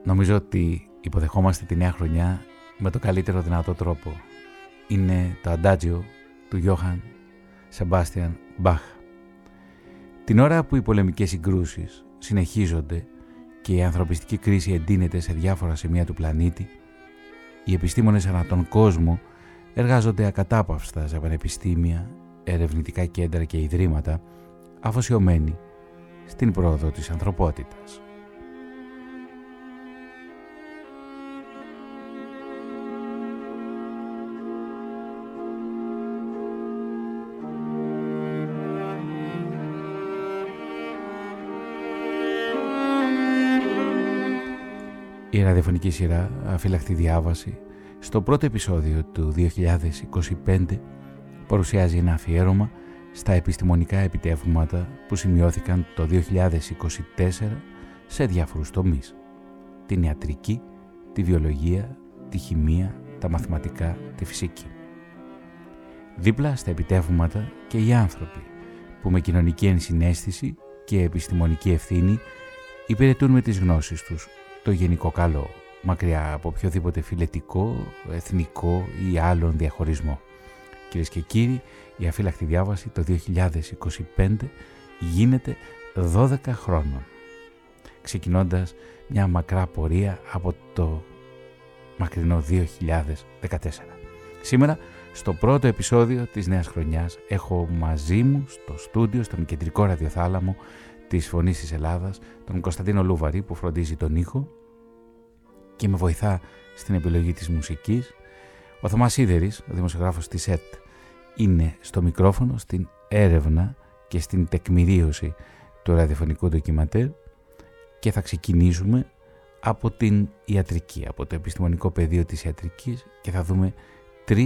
Νομίζω ότι υποδεχόμαστε τη νέα χρονιά με το καλύτερο δυνατό τρόπο. Είναι το αντάτζιο του Johann Sebastian Bach. Την ώρα που οι πολεμικές συγκρούσεις συνεχίζονται και η ανθρωπιστική κρίση εντείνεται σε διάφορα σημεία του πλανήτη, οι επιστήμονες ανά τον κόσμο εργάζονται ακατάπαυστα σε πανεπιστήμια, ερευνητικά κέντρα και ιδρύματα, αφοσιωμένοι στην πρόοδο της ανθρωπότητας. Η ραδιοφωνική σειρά Αφύλακτη Διάβαση στο πρώτο επεισόδιο του 2025 παρουσιάζει ένα αφιέρωμα στα επιστημονικά επιτεύγματα που σημειώθηκαν το 2024 σε διάφορους τομείς: την ιατρική, τη βιολογία, τη χημεία, τα μαθηματικά, τη φυσική. Δίπλα στα επιτεύγματα και οι άνθρωποι που με κοινωνική ενσυναίσθηση και επιστημονική ευθύνη υπηρετούν με τις γνώσεις τους το γενικό καλό, μακριά από οποιοδήποτε φιλετικό, εθνικό ή άλλον διαχωρισμό. Κυρίες και κύριοι, η Αφύλακτη Διάβαση το 2025 γίνεται 12 χρόνων, ξεκινώντας μια μακρά πορεία από το μακρινό 2014. Σήμερα, στο πρώτο επεισόδιο της νέας χρονιάς, έχω μαζί μου στο στούντιο, στον κεντρικό ραδιοθάλαμο της Φωνής της Ελλάδας, τον Κωνσταντίνο Λούβαρη που φροντίζει τον ήχο και με βοηθά στην επιλογή της μουσικής. Ο Θωμάς Σίδερης, ο δημοσιογράφος της ΕΤ, είναι στο μικρόφωνο, στην έρευνα και στην τεκμηρίωση του ραδιοφωνικού ντοκιματέρ και θα ξεκινήσουμε από την ιατρική, από το επιστημονικό πεδίο της ιατρικής και θα δούμε 3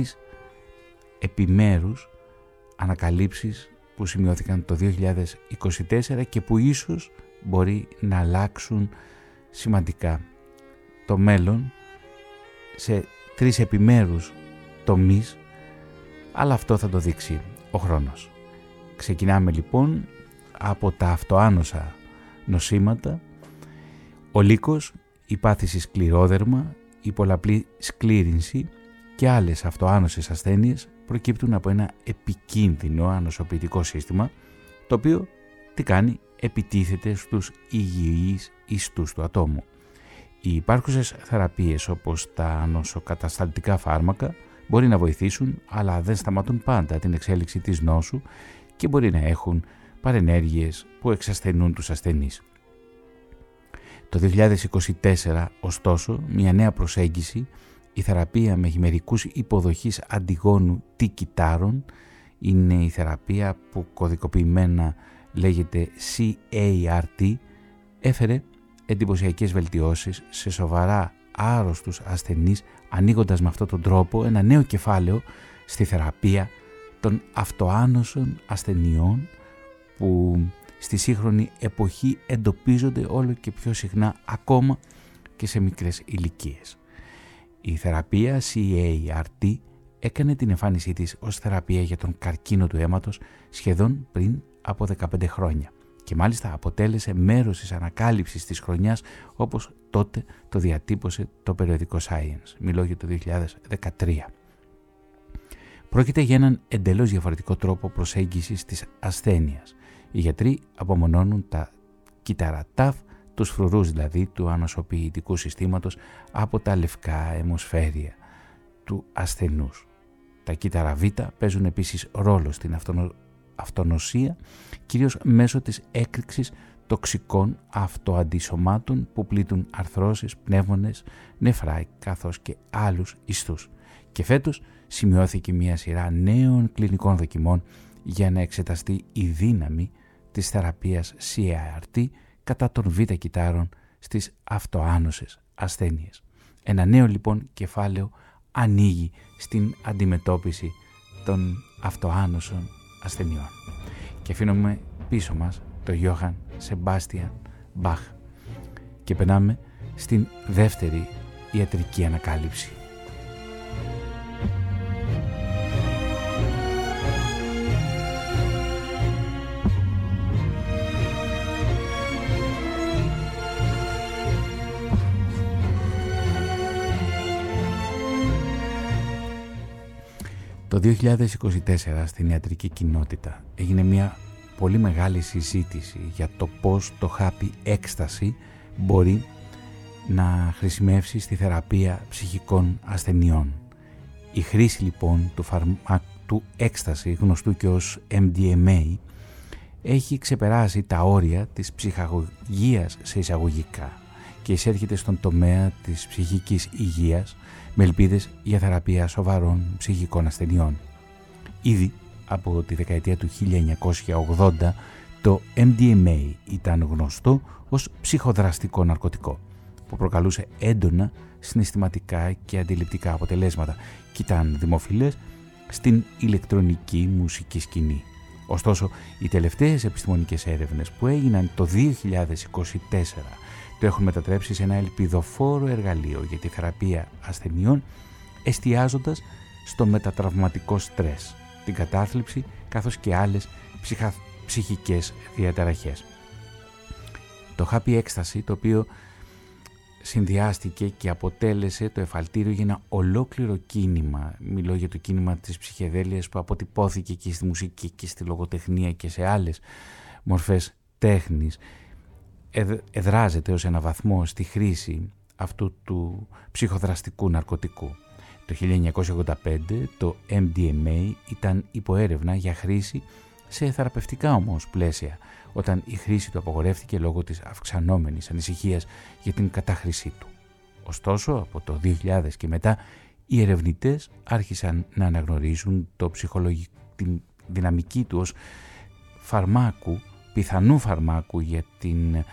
επιμέρους ανακαλύψεις που σημειώθηκαν το 2024 και που ίσως μπορεί να αλλάξουν σημαντικά το μέλλον σε 3 επιμέρους τομείς, αλλά αυτό θα το δείξει ο χρόνος. Ξεκινάμε λοιπόν από τα αυτοάνοσα νοσήματα. Ο λύκος, η πάθηση σκληρόδερμα, η πολλαπλή σκλήρυνση και άλλες αυτοάνωσες ασθένειες προκύπτουν από ένα επικίνδυνο ανοσοποιητικό σύστημα, το οποίο τι κάνει? Επιτίθεται στους υγιείς ιστούς του ατόμου. Οι υπάρχουσες θεραπείες όπως τα ανοσοκατασταλτικά φάρμακα μπορεί να βοηθήσουν, αλλά δεν σταματούν πάντα την εξέλιξη της νόσου και μπορεί να έχουν παρενέργειες που εξασθενούν τους ασθενείς. Το 2024, ωστόσο, μια νέα προσέγγιση, η θεραπεία με χημερικούς υποδοχής αντιγόνου T-κυτάρων, είναι η θεραπεία που κωδικοποιημένα λέγεται CAR-T, έφερε εντυπωσιακές βελτιώσεις σε σοβαρά άρρωστους ασθενείς, ανοίγοντας με αυτόν τον τρόπο ένα νέο κεφάλαιο στη θεραπεία των αυτοάνωσων ασθενειών που στη σύγχρονη εποχή εντοπίζονται όλο και πιο συχνά ακόμα και σε μικρές ηλικίες. Η θεραπεία CAR-T έκανε την εμφάνισή της ως θεραπεία για τον καρκίνο του αίματος σχεδόν πριν από 15 χρόνια και μάλιστα αποτέλεσε μέρος της ανακάλυψης της χρονιάς, όπως τότε το διατύπωσε το περιοδικό Science. Μιλώ για το 2013. Πρόκειται για έναν εντελώς διαφορετικό τρόπο προσέγγισης της ασθένειας. Οι γιατροί απομονώνουν τα κύτταρα TAF, τους φρουρούς δηλαδή του ανοσοποιητικού συστήματος, από τα λευκά αιμοσφαίρια του ασθενούς. Τα κύτταρα Β παίζουν επίσης ρόλο στην αυτονοσία, κυρίως μέσω της έκρηξης τοξικών αυτοαντισωμάτων που πλήττουν αρθρώσεις, πνεύμονες, νεφρά καθώς και άλλους ιστούς. Και φέτος σημειώθηκε μια σειρά νέων κλινικών δοκιμών για να εξεταστεί η δύναμη της θεραπείας CAR-T κατά των β-κυτάρων στις αυτοάνωσες ασθένειες. Ένα νέο λοιπόν κεφάλαιο ανοίγει στην αντιμετώπιση των αυτοάνωσων ασθενειών. Και αφήνουμε πίσω μας το Johann Sebastian Bach και περνάμε στην δεύτερη ιατρική ανακάλυψη. Το 2024 στην ιατρική κοινότητα έγινε μια πολύ μεγάλη συζήτηση για το πώς το happy έκσταση μπορεί να χρησιμεύσει στη θεραπεία ψυχικών ασθενειών. Η χρήση λοιπόν του έκσταση, γνωστού και ως MDMA, έχει ξεπεράσει τα όρια της ψυχαγωγίας σε εισαγωγικά και εισέρχεται στον τομέα της ψυχικής υγείας με ελπίδες για θεραπεία σοβαρών ψυχικών ασθενειών. Ήδη από τη δεκαετία του 1980 το MDMA ήταν γνωστό ως ψυχοδραστικό ναρκωτικό που προκαλούσε έντονα συναισθηματικά και αντιληπτικά αποτελέσματα και ήταν δημοφιλές στην ηλεκτρονική μουσική σκηνή. Ωστόσο, οι τελευταίες επιστημονικές έρευνες που έγιναν το 2024 το έχουν μετατρέψει σε ένα ελπιδοφόρο εργαλείο για τη θεραπεία ασθενειών, εστιάζοντας στο μετατραυματικό στρες, την κατάθλιψη καθώς και άλλες ψυχικές διαταραχές. Το happy ecstasy, το οποίο συνδυάστηκε και αποτέλεσε το εφαλτήριο για ένα ολόκληρο κίνημα. Μιλώ για το κίνημα της ψυχεδέλειας που αποτυπώθηκε και στη μουσική και στη λογοτεχνία και σε άλλες μορφές τέχνης. Εδράζεται ως ένα βαθμό στη χρήση αυτού του ψυχοδραστικού ναρκωτικού. Το 1985 το MDMA ήταν υποέρευνα για χρήση σε θεραπευτικά όμως πλαίσια, όταν η χρήση του απαγορεύτηκε λόγω της αυξανόμενης ανησυχίας για την κατάχρησή του. Ωστόσο, από το 2000 και μετά, οι ερευνητές άρχισαν να αναγνωρίζουν την δυναμική του ως φαρμάκου, πιθανού φαρμάκου για την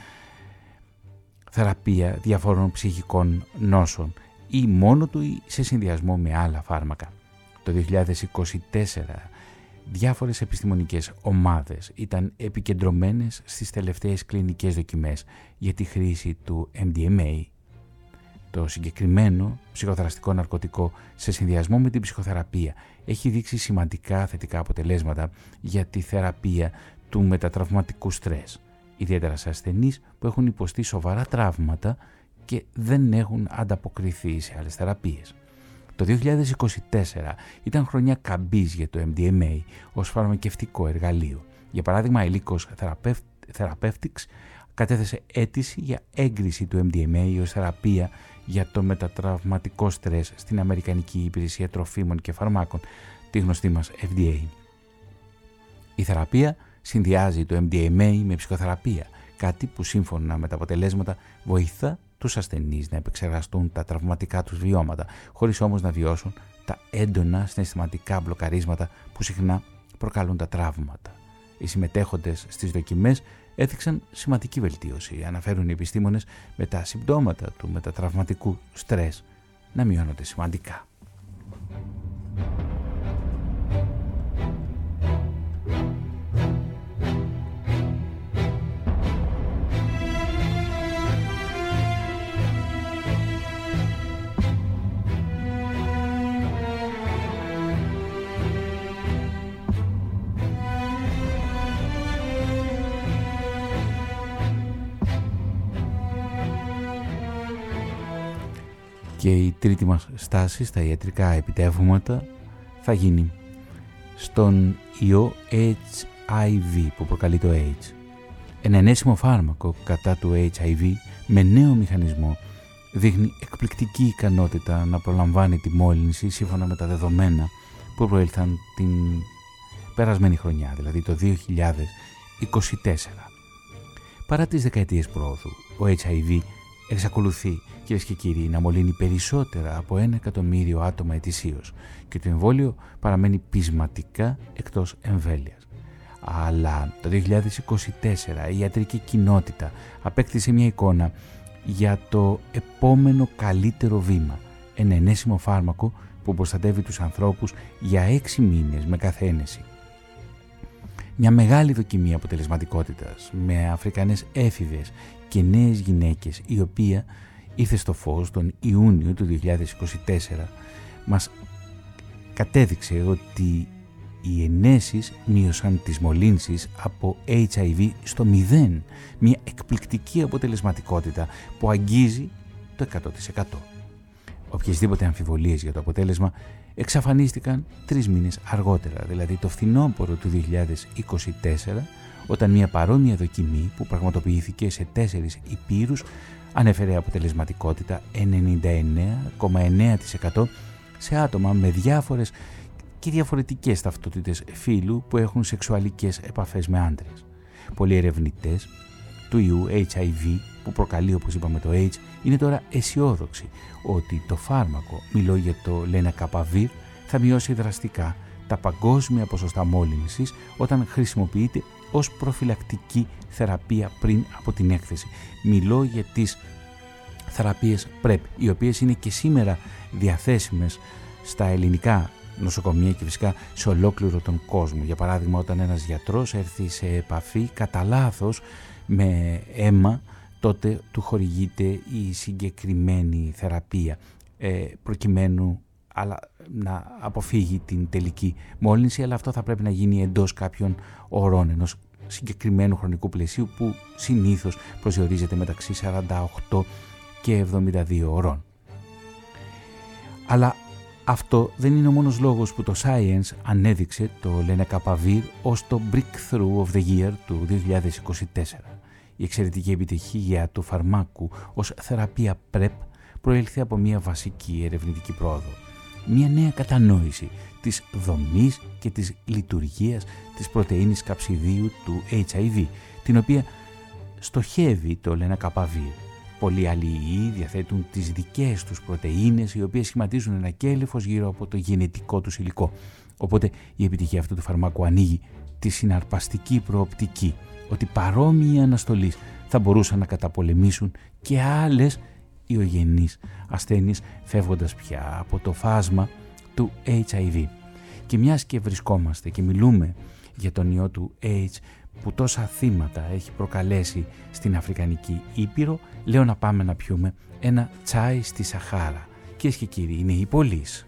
θεραπεία διαφόρων ψυχικών νόσων ή μόνο του ή σε συνδυασμό με άλλα φάρμακα. Το 2024 διάφορες επιστημονικές ομάδες ήταν επικεντρωμένες στις τελευταίες κλινικές δοκιμές για τη χρήση του MDMA. Το συγκεκριμένο ψυχοδραστικό ναρκωτικό σε συνδυασμό με την ψυχοθεραπεία έχει δείξει σημαντικά θετικά αποτελέσματα για τη θεραπεία του μετατραυματικού στρες, ιδιαίτερα σε ασθενείς που έχουν υποστεί σοβαρά τραύματα και δεν έχουν ανταποκριθεί σε άλλες θεραπείες. Το 2024 ήταν χρονιά καμπής για το MDMA ως φαρμακευτικό εργαλείο. Για παράδειγμα, η Lykos Therapeutics κατέθεσε αίτηση για έγκριση του MDMA ως θεραπεία για το μετατραυματικό στρες στην Αμερικανική Υπηρεσία Τροφίμων και Φαρμάκων, τη γνωστή μας FDA. Η θεραπεία συνδυάζει το MDMA με ψυχοθεραπεία, κάτι που σύμφωνα με τα αποτελέσματα βοηθά τους ασθενείς να επεξεργαστούν τα τραυματικά τους βιώματα, χωρίς όμως να βιώσουν τα έντονα συναισθηματικά μπλοκαρίσματα που συχνά προκαλούν τα τραύματα. Οι συμμετέχοντες στις δοκιμές έδειξαν σημαντική βελτίωση, αναφέρουν οι επιστήμονες, με τα συμπτώματα του μετατραυματικού στρες να μειώνονται σημαντικά. Και η τρίτη μας στάση στα ιατρικά επιτεύγματα θα γίνει στον ιό HIV που προκαλεί το AIDS. Ένα ενέσιμο φάρμακο κατά του HIV με νέο μηχανισμό δείχνει εκπληκτική ικανότητα να προλαμβάνει τη μόλυνση σύμφωνα με τα δεδομένα που προήλθαν την περασμένη χρονιά, δηλαδή το 2024. Παρά τις δεκαετίες πρόοδου, ο HIV εξακολουθεί, κυρίες και κύριοι, να μολύνει περισσότερα από 1 εκατομμύριο άτομα ετησίως και το εμβόλιο παραμένει πεισματικά εκτός εμβέλειας. Αλλά το 2024 η ιατρική κοινότητα απέκτησε μια εικόνα για το επόμενο καλύτερο βήμα, ένα ενέσιμο φάρμακο που προστατεύει τους ανθρώπους για 6 μήνες με κάθε ένεση. Μια μεγάλη δοκιμή αποτελεσματικότητας με Αφρικανές έφηβες και νέες γυναίκες, η οποία ήρθε στο φως τον Ιούνιο του 2024, μας κατέδειξε ότι οι ενέσεις μείωσαν τις μολύνσεις από HIV στο 0, μια εκπληκτική αποτελεσματικότητα που αγγίζει το 100%. Οποιασδήποτε αμφιβολίες για το αποτέλεσμα εξαφανίστηκαν 3 μήνες αργότερα, δηλαδή το φθινόπωρο του 2024, όταν μια παρόμοια δοκιμή που πραγματοποιήθηκε σε 4 υπήρους ανέφερε αποτελεσματικότητα 99,9% σε άτομα με διάφορες και διαφορετικές ταυτότητες φύλου που έχουν σεξουαλικές επαφές με άντρες. Πολλοί ερευνητές του ιού HIV που προκαλεί, όπως είπαμε, το AIDS, είναι τώρα αισιόδοξοι ότι το φάρμακο, μιλώ για το Lenacapavir, θα μειώσει δραστικά τα παγκόσμια ποσοστά μόλυνσης όταν χρησιμοποιείται ως προφυλακτική θεραπεία πριν από την έκθεση. Μιλώ για τις θεραπείες PrEP, οι οποίες είναι και σήμερα διαθέσιμες στα ελληνικά νοσοκομεία και φυσικά σε ολόκληρο τον κόσμο. Για παράδειγμα, όταν ένας γιατρός έρθει σε επαφή κατά λάθος με αίμα, τότε του χορηγείται η συγκεκριμένη θεραπεία προκειμένου να αποφύγει την τελική μόλυνση, αλλά αυτό θα πρέπει να γίνει εντός κάποιων ωρών, ενός συγκεκριμένου χρονικού πλαισίου που συνήθως προσδιορίζεται μεταξύ 48 και 72 ωρών. Αλλά αυτό δεν είναι ο μόνος λόγος που το Science ανέδειξε το Lenacapavir ως το Breakthrough of the Year του 2024. Η εξαιρετική επιτυχία του φαρμάκου ως θεραπεία PrEP προήλθε από μια βασική ερευνητική πρόοδο. Μια νέα κατανόηση της δομής και της λειτουργίας της πρωτεΐνης καψιδίου του HIV, την οποία στοχεύει το Lenacapavir. Πολλοί άλλοι ιοί διαθέτουν τις δικές τους πρωτεΐνες, οι οποίες σχηματίζουν ένα κέλυφος γύρω από το γενετικό τους υλικό. Οπότε η επιτυχία αυτού του φαρμάκου ανοίγει τη συναρπαστική προοπτική ότι παρόμοιοι αναστολείς θα μπορούσαν να καταπολεμήσουν και άλλες ιογενείς ασθένειες, φεύγοντας πια από το φάσμα του HIV. Και μιας και βρισκόμαστε και μιλούμε για τον ιό του AIDS που τόσα θύματα έχει προκαλέσει στην Αφρικανική Ήπειρο, λέω να πάμε να πιούμε ένα τσάι στη Σαχάρα. Κυρίες και κύριοι, είναι η Πολύς.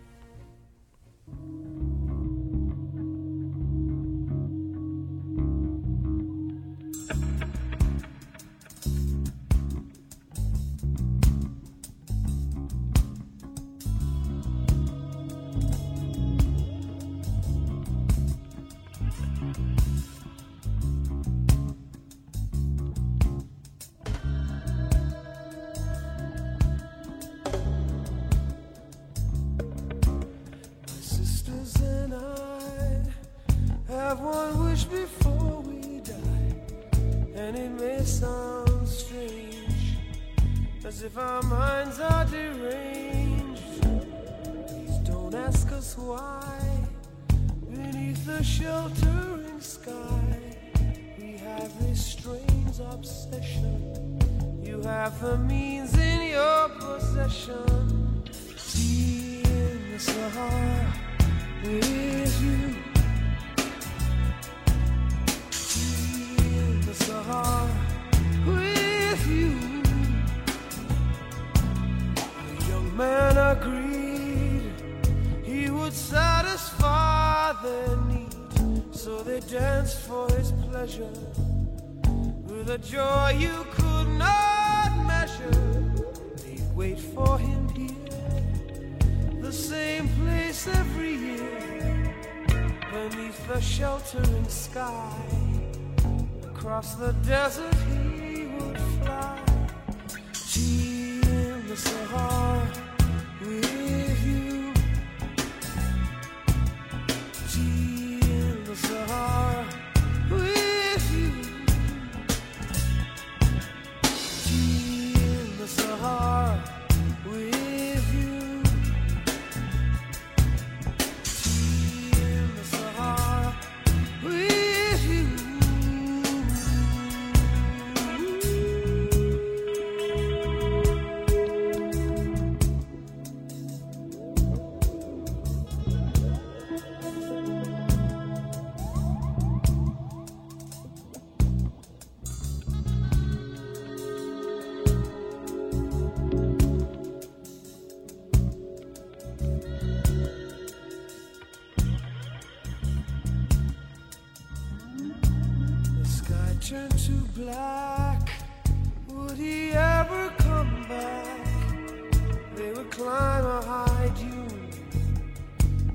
Turn to black. Would he ever come back? They would climb a high dune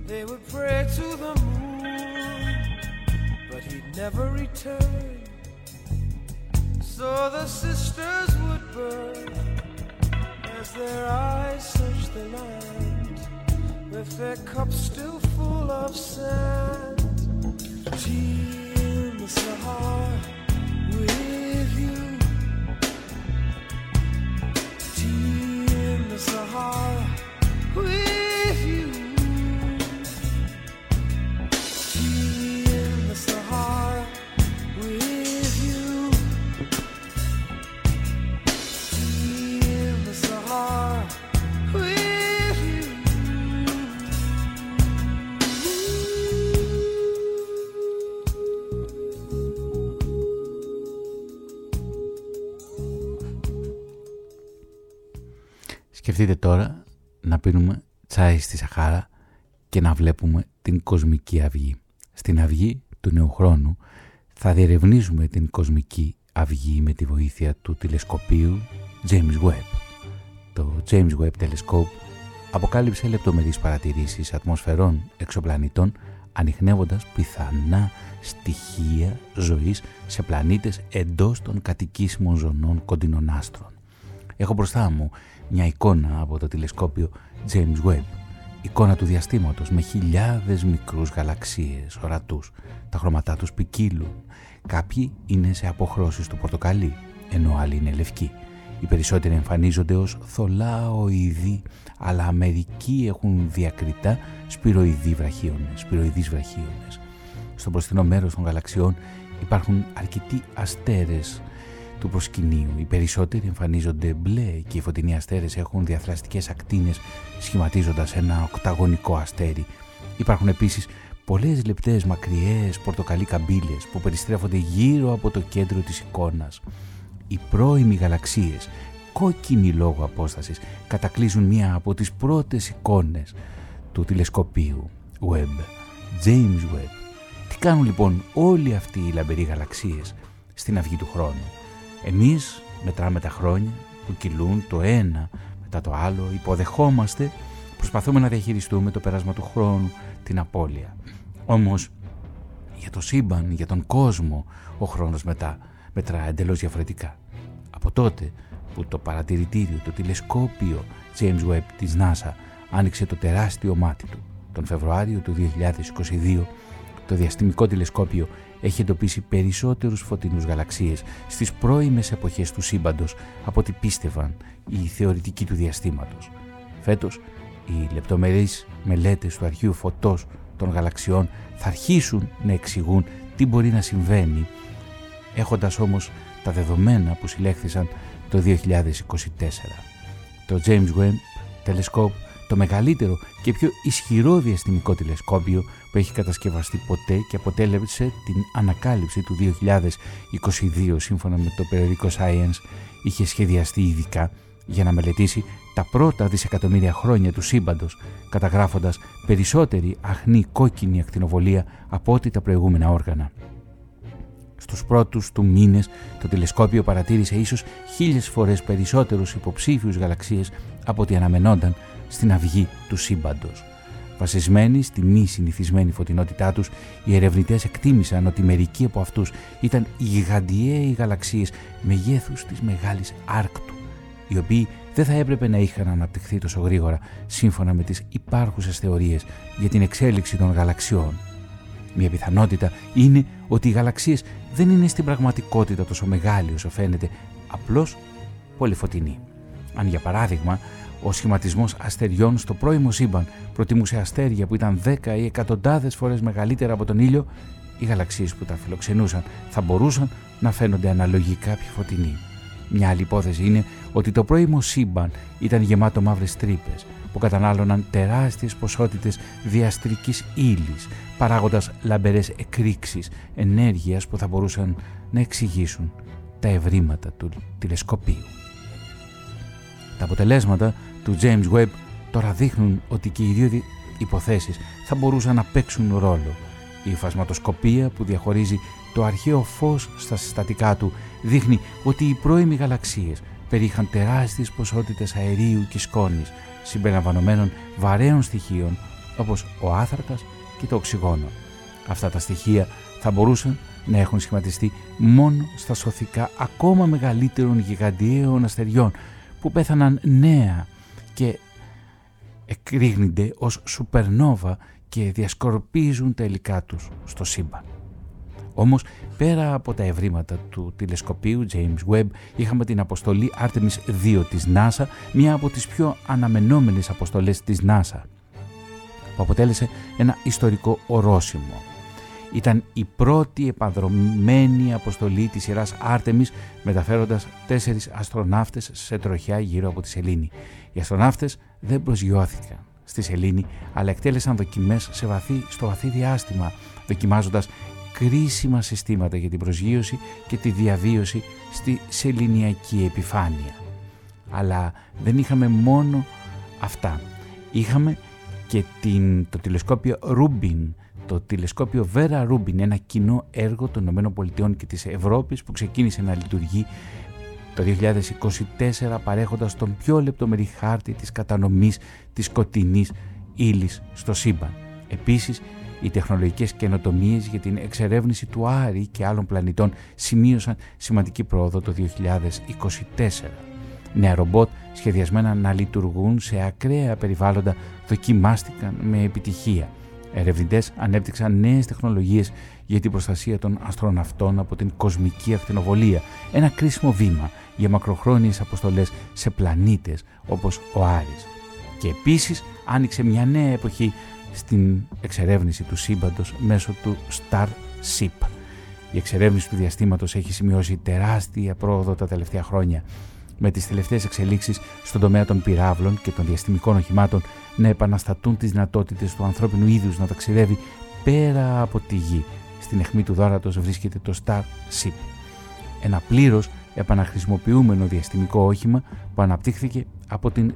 They would pray to the moon, but he'd never return. So the sisters would burn as their eyes searched the land, with their cups still full of sand. Tea in the Sahara with you. Tea in the Sahara with you. Tea in the Sahara with you. Tea in the Sahara with you. Σκεφτείτε τώρα να πίνουμε τσάι στη Σαχάρα και να βλέπουμε την κοσμική αυγή. Στην αυγή του νέου χρόνου θα διερευνήσουμε την κοσμική αυγή με τη βοήθεια του τηλεσκοπίου James Webb. Το James Webb Telescope αποκάλυψε λεπτομερείς παρατηρήσεις ατμοσφαιρών εξωπλανητών, ανιχνεύοντας πιθανά στοιχεία ζωής σε πλανήτες εντός των κατοικήσιμων ζωνών κοντινών άστρων. Έχω μπροστά μου μια εικόνα από το τηλεσκόπιο James Webb, εικόνα του διαστήματος με χιλιάδες μικρούς γαλαξίες ορατούς. Τα χρώματά τους ποικίλουν. Κάποιοι είναι σε αποχρώσεις του πορτοκαλί, ενώ άλλοι είναι λευκοί. Οι περισσότεροι εμφανίζονται ως θολάοειδή, αλλά μερικοί έχουν διακριτά σπυροειδείς βραχίονες. Στο μπροστινό μέρος των γαλαξιών υπάρχουν αρκετοί αστέρες του προσκυνείου. Οι περισσότεροι εμφανίζονται μπλε και οι φωτεινοί αστέρες έχουν διαθραστικές ακτίνες σχηματίζοντας ένα οκταγωνικό αστέρι. Υπάρχουν επίσης πολλές λεπτές μακριές πορτοκαλί καμπύλες που περιστρέφονται γύρω από το κέντρο της εικόνας. Οι πρώιμοι γαλαξίες, κόκκινοι λόγω απόστασης, κατακλείζουν μία από τις πρώτες εικόνες του τηλεσκοπίου Webb, James Webb. Τι κάνουν λοιπόν όλοι αυτοί οι λαμπεροί γαλαξίες στην αυγή του χρόνου? Εμείς μετράμε τα χρόνια που κυλούν το ένα μετά το άλλο, υποδεχόμαστε, προσπαθούμε να διαχειριστούμε το πέρασμα του χρόνου, την απώλεια. Όμως για το σύμπαν, για τον κόσμο, ο χρόνος μετρά εντελώς διαφορετικά. Από τότε που το παρατηρητήριο, το τηλεσκόπιο James Webb της NASA άνοιξε το τεράστιο μάτι του τον Φεβρουάριο του 2022, το διαστημικό τηλεσκόπιο έχει εντοπίσει περισσότερους φωτεινούς γαλαξίες στις πρώιμες εποχές του σύμπαντος από ό,τι πίστευαν οι θεωρητικοί του διαστήματος. Φέτος, οι λεπτομερείς μελέτες του αρχείου φωτός των γαλαξιών θα αρχίσουν να εξηγούν τι μπορεί να συμβαίνει, έχοντας όμως τα δεδομένα που συλλέχθησαν το 2024. Το James Webb Telescope, το μεγαλύτερο και πιο ισχυρό διαστημικό τηλεσκόπιο που έχει κατασκευαστεί ποτέ και αποτέλεσε την ανακάλυψη του 2022 σύμφωνα με το περιοδικό Science, είχε σχεδιαστεί ειδικά για να μελετήσει τα πρώτα δισεκατομμύρια χρόνια του σύμπαντος, καταγράφοντας περισσότερη αχνή κόκκινη ακτινοβολία από ό,τι τα προηγούμενα όργανα. Στους πρώτους του μήνες το τηλεσκόπιο παρατήρησε ίσως 1000 φορές περισσότερους υποψήφιους γαλαξίες από ό,τι αναμενόταν στην αυγή του σύμπαντος. Βασισμένοι στη μη συνηθισμένη φωτεινότητά τους, οι ερευνητές εκτίμησαν ότι μερικοί από αυτούς ήταν γιγαντιαίοι γαλαξίες μεγέθους της Μεγάλης Άρκτου, οι οποίοι δεν θα έπρεπε να είχαν αναπτυχθεί τόσο γρήγορα σύμφωνα με τις υπάρχουσες θεωρίες για την εξέλιξη των γαλαξιών. Μια πιθανότητα είναι ότι οι γαλαξίες δεν είναι στην πραγματικότητα τόσο μεγάλοι όσο φαίνεται, απλώς πολύ φωτεινοί. Αν για παράδειγμα ο σχηματισμός αστεριών στο πρώιμο σύμπαν προτιμούσε αστέρια που ήταν 10 ή εκατοντάδες φορές μεγαλύτερα από τον ήλιο, οι γαλαξίες που τα φιλοξενούσαν θα μπορούσαν να φαίνονται αναλογικά πιο φωτεινοί. Μια άλλη υπόθεση είναι ότι το πρώιμο σύμπαν ήταν γεμάτο μαύρες τρύπες που κατανάλωναν τεράστιες ποσότητες διαστρικής ύλης, παράγοντας λαμπερές εκρήξεις ενέργειας που θα μπορούσαν να εξηγήσουν τα ευρήματα του τηλεσκοπίου. Τα αποτελέσματα του James Webb τώρα δείχνουν ότι και οι δύο υποθέσεις θα μπορούσαν να παίξουν ρόλο. Η φασματοσκοπία που διαχωρίζει το αρχαίο φως στα συστατικά του δείχνει ότι οι πρώιμοι γαλαξίες περιείχαν τεράστιες ποσότητες αερίου και σκόνης συμπεριλαμβανομένων βαρέων στοιχείων όπως ο άθρακας και το οξυγόνο. Αυτά τα στοιχεία θα μπορούσαν να έχουν σχηματιστεί μόνο στα σωθικά ακόμα μεγαλύτερων γιγαντιαίων αστεριών που πέθαναν νέα και εκρήγνυνται ως σουπερνόβα και διασκορπίζουν τα υλικά τους στο σύμπαν. Όμως, πέρα από τα ευρήματα του τηλεσκοπίου James Webb, είχαμε την αποστολή Artemis 2 της NASA, μία από τις πιο αναμενόμενες αποστολές της NASA, που αποτέλεσε ένα ιστορικό ορόσημο. Ήταν η πρώτη επανδρωμένη αποστολή της σειράς Artemis, μεταφέροντας 4 αστροναύτες σε τροχιά γύρω από τη σελήνη. Οι αστροναύτες δεν προσγειώθηκαν στη σελήνη, αλλά εκτέλεσαν δοκιμές στο βαθύ διάστημα, δοκιμάζοντας κρίσιμα συστήματα για την προσγείωση και τη διαβίωση στη σεληνιακή επιφάνεια. Αλλά δεν είχαμε μόνο αυτά. Είχαμε και το τηλεσκόπιο Rubin, το τηλεσκόπιο Vera Rubin, ένα κοινό έργο των ΗΠΑ και της Ευρώπης που ξεκίνησε να λειτουργεί το 2024, παρέχοντας τον πιο λεπτομερή χάρτη της κατανομής της σκοτεινής ύλης στο σύμπαν. Επίσης, οι τεχνολογικές καινοτομίες για την εξερεύνηση του Άρη και άλλων πλανητών σημείωσαν σημαντική πρόοδο το 2024. Νέα ρομπότ σχεδιασμένα να λειτουργούν σε ακραία περιβάλλοντα δοκιμάστηκαν με επιτυχία. Ερευνητές ανέπτυξαν νέες τεχνολογίες για την προστασία των αστροναυτών από την κοσμική ακτινοβολία, ένα κρίσιμο βήμα για μακροχρόνιες αποστολές σε πλανήτες όπως ο Άρης. Και επίσης άνοιξε μια νέα εποχή στην εξερεύνηση του σύμπαντος μέσω του Starship. Η εξερεύνηση του διαστήματος έχει σημειώσει τεράστια πρόοδο τα τελευταία χρόνια, με τις τελευταίες εξελίξεις στον τομέα των πυράβλων και των διαστημικών οχημάτων να επαναστατούν τις δυνατότητες του ανθρώπινου είδους να ταξιδεύει πέρα από τη Γη. Στην αιχμή του δώρατος βρίσκεται το Starship, ένα πλήρως επαναχρησιμοποιούμενο διαστημικό όχημα που αναπτύχθηκε από την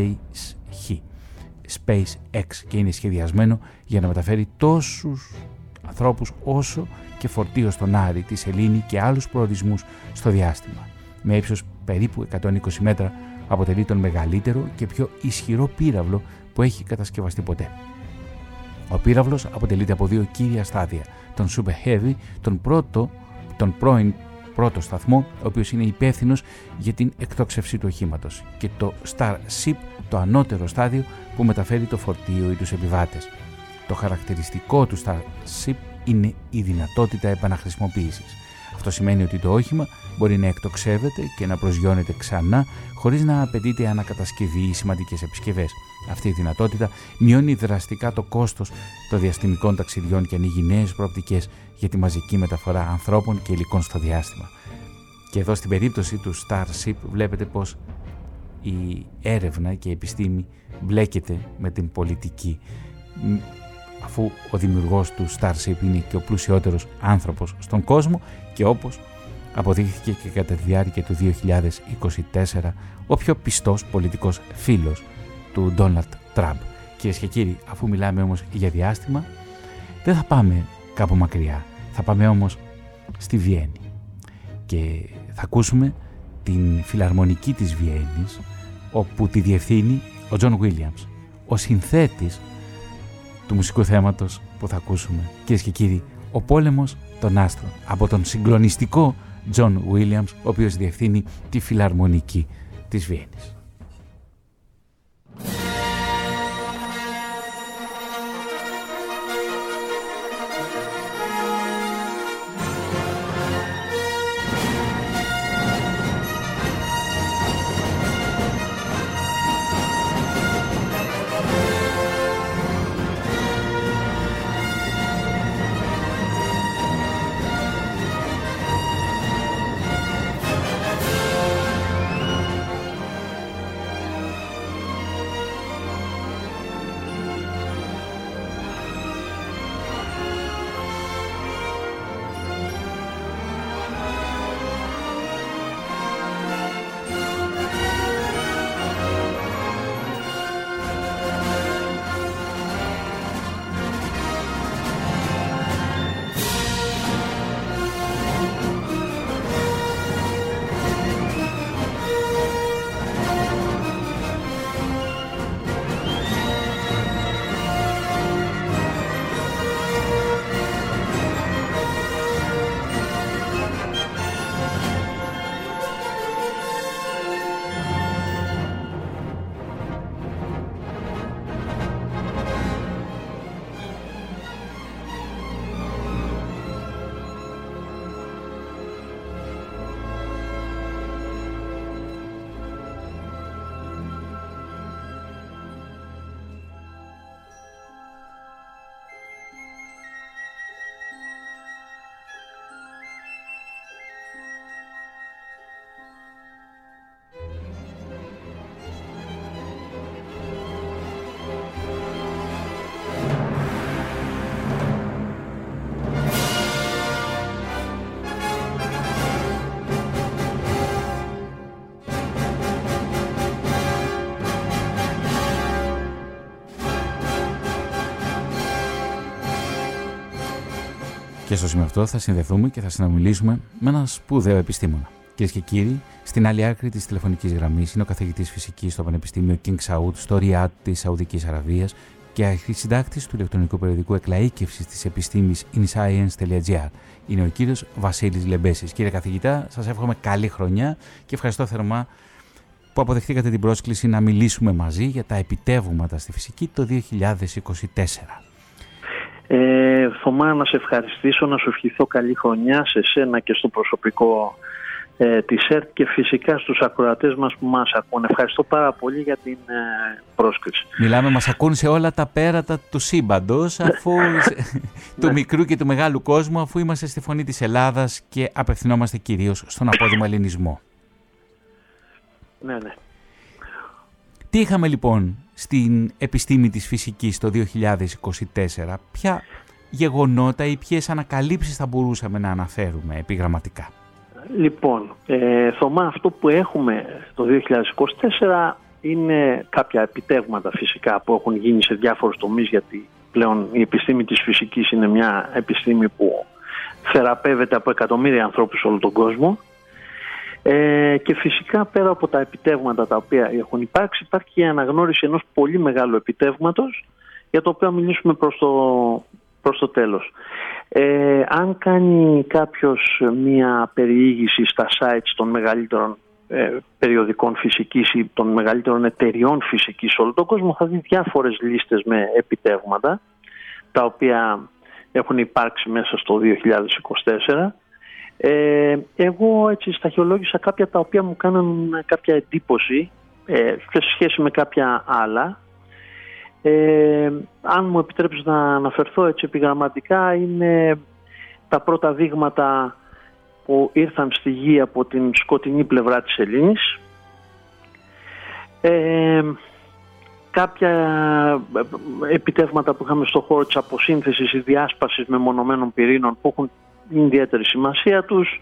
SpaceX και είναι σχεδιασμένο για να μεταφέρει τόσους ανθρώπους όσο και φορτίο στον Άρη, τη σελήνη και άλλους προορισμούς στο διάστημα. Με ύψος περίπου 120 μέτρα αποτελεί τον μεγαλύτερο και πιο ισχυρό πύραυλο που έχει κατασκευαστεί ποτέ. Ο πύραυλος αποτελείται από 2 κύρια στάδια, τον Super Heavy, τον πρώην πρώτο σταθμό, ο οποίος είναι υπεύθυνος για την εκτόξευση του οχήματος, και το Starship, το ανώτερο στάδιο που μεταφέρει το φορτίο ή τους επιβάτες. Το χαρακτηριστικό του Starship είναι η δυνατότητα επαναχρησιμοποίησης. Αυτό σημαίνει ότι το όχημα μπορεί να εκτοξεύεται και να προσγειώνεται ξανά χωρίς να απαιτείται ανακατασκευή ή σημαντικές επισκευές. Αυτή η δυνατότητα μειώνει δραστικά το κόστος των διαστημικών ταξιδιών και ανοίγει νέες προοπτικές για τη μαζική μεταφορά ανθρώπων και υλικών στο διάστημα. Και εδώ στην περίπτωση του Starship βλέπετε πως η έρευνα και η επιστήμη μπλέκεται με την πολιτική, αφού ο δημιουργός του Starship είναι και ο πλουσιότερος άνθρωπος στον κόσμο και όπως αποδείχθηκε και κατά τη διάρκεια του 2024 ο πιο πιστός πολιτικός φίλος του Ντόναλντ Τραμπ. Κυρίες και κύριοι, αφού μιλάμε όμως για διάστημα, δεν θα πάμε κάπου μακριά, θα πάμε όμως στη Βιέννη και θα ακούσουμε την φιλαρμονική της Βιέννης, όπου τη διευθύνει ο Τζον Βίλιαμς, ο συνθέτης του μουσικού θέματος που θα ακούσουμε. Κυρίες και κύριοι, ο πόλεμος των άστρων, από τον συγκλονιστικό Τζον Βίλιαμς, ο οποίος διευθύνει τη φιλαρμονική της Βιέννης. Και στο σημείο αυτό θα συνδεθούμε και θα συνομιλήσουμε με έναν σπουδαίο επιστήμονα. Κυρίες και κύριοι, στην άλλη άκρη της τηλεφωνικής γραμμής είναι ο καθηγητής φυσικής στο Πανεπιστήμιο King Saud στο Ριάντ της Σαουδικής Αραβίας και αρχισυντάκτης του ηλεκτρονικού περιοδικού εκλαΐκευσης της επιστήμης inscience.gr. Είναι ο κύριος Βασίλης Λεμπέσης. Κύριε καθηγητά, σας εύχομαι καλή χρονιά και ευχαριστώ θερμά που αποδεχτήκατε την πρόσκληση να μιλήσουμε μαζί για τα επιτεύγματα στη φυσική το 2024. Θωμά, να σε ευχαριστήσω, να σου ευχηθώ καλή χρονιά σε σένα και στο προσωπικό της ΕΡΤ και φυσικά στους ακροατές μας που μας ακούν. Ευχαριστώ πάρα πολύ για την πρόσκληση. Μιλάμε, μας ακούν σε όλα τα πέρατα του σύμπαντος, αφού του μικρού και του μεγάλου κόσμου, αφού είμαστε στη φωνή της Ελλάδας και απευθυνόμαστε κυρίως στον απόδημο ελληνισμό. Ναι. Τι είχαμε λοιπόν στην επιστήμη της φυσικής το 2024, ποια γεγονότα ή ποιες ανακαλύψεις θα μπορούσαμε να αναφέρουμε επιγραμματικά? Λοιπόν, Θωμά, αυτό που έχουμε το 2024 είναι κάποια επιτεύγματα φυσικά που έχουν γίνει σε διάφορους τομείς, γιατί πλέον η επιστήμη της φυσικής είναι μια επιστήμη που θεραπεύεται από εκατομμύρια ανθρώπους σε όλο τον κόσμο. Και φυσικά πέρα από τα επιτεύγματα τα οποία έχουν υπάρξει, υπάρχει η αναγνώριση ενός πολύ μεγάλου επιτεύγματος για το οποίο μιλήσουμε προς το τέλος. Αν κάνει κάποιος μία περιήγηση στα sites των μεγαλύτερων περιοδικών φυσικής ή των μεγαλύτερων εταιριών φυσικής σε όλο τον κόσμο, θα δει διάφορες λίστες με επιτεύγματα τα οποία έχουν υπάρξει μέσα στο 2024. Εγώ έτσι σταχυολόγησα κάποια τα οποία μου κάναν κάποια εντύπωση σε σχέση με κάποια άλλα. Αν μου επιτρέψεις να αναφερθώ έτσι επιγραμματικά, είναι τα πρώτα δείγματα που ήρθαν στη γη από την σκοτεινή πλευρά της Σελήνης. Κάποια επιτεύγματα που είχαμε στον χώρο της αποσύνθεσης ή διάσπασης μεμονωμένων πυρήνων που έχουν ιδιαίτερη σημασία τους.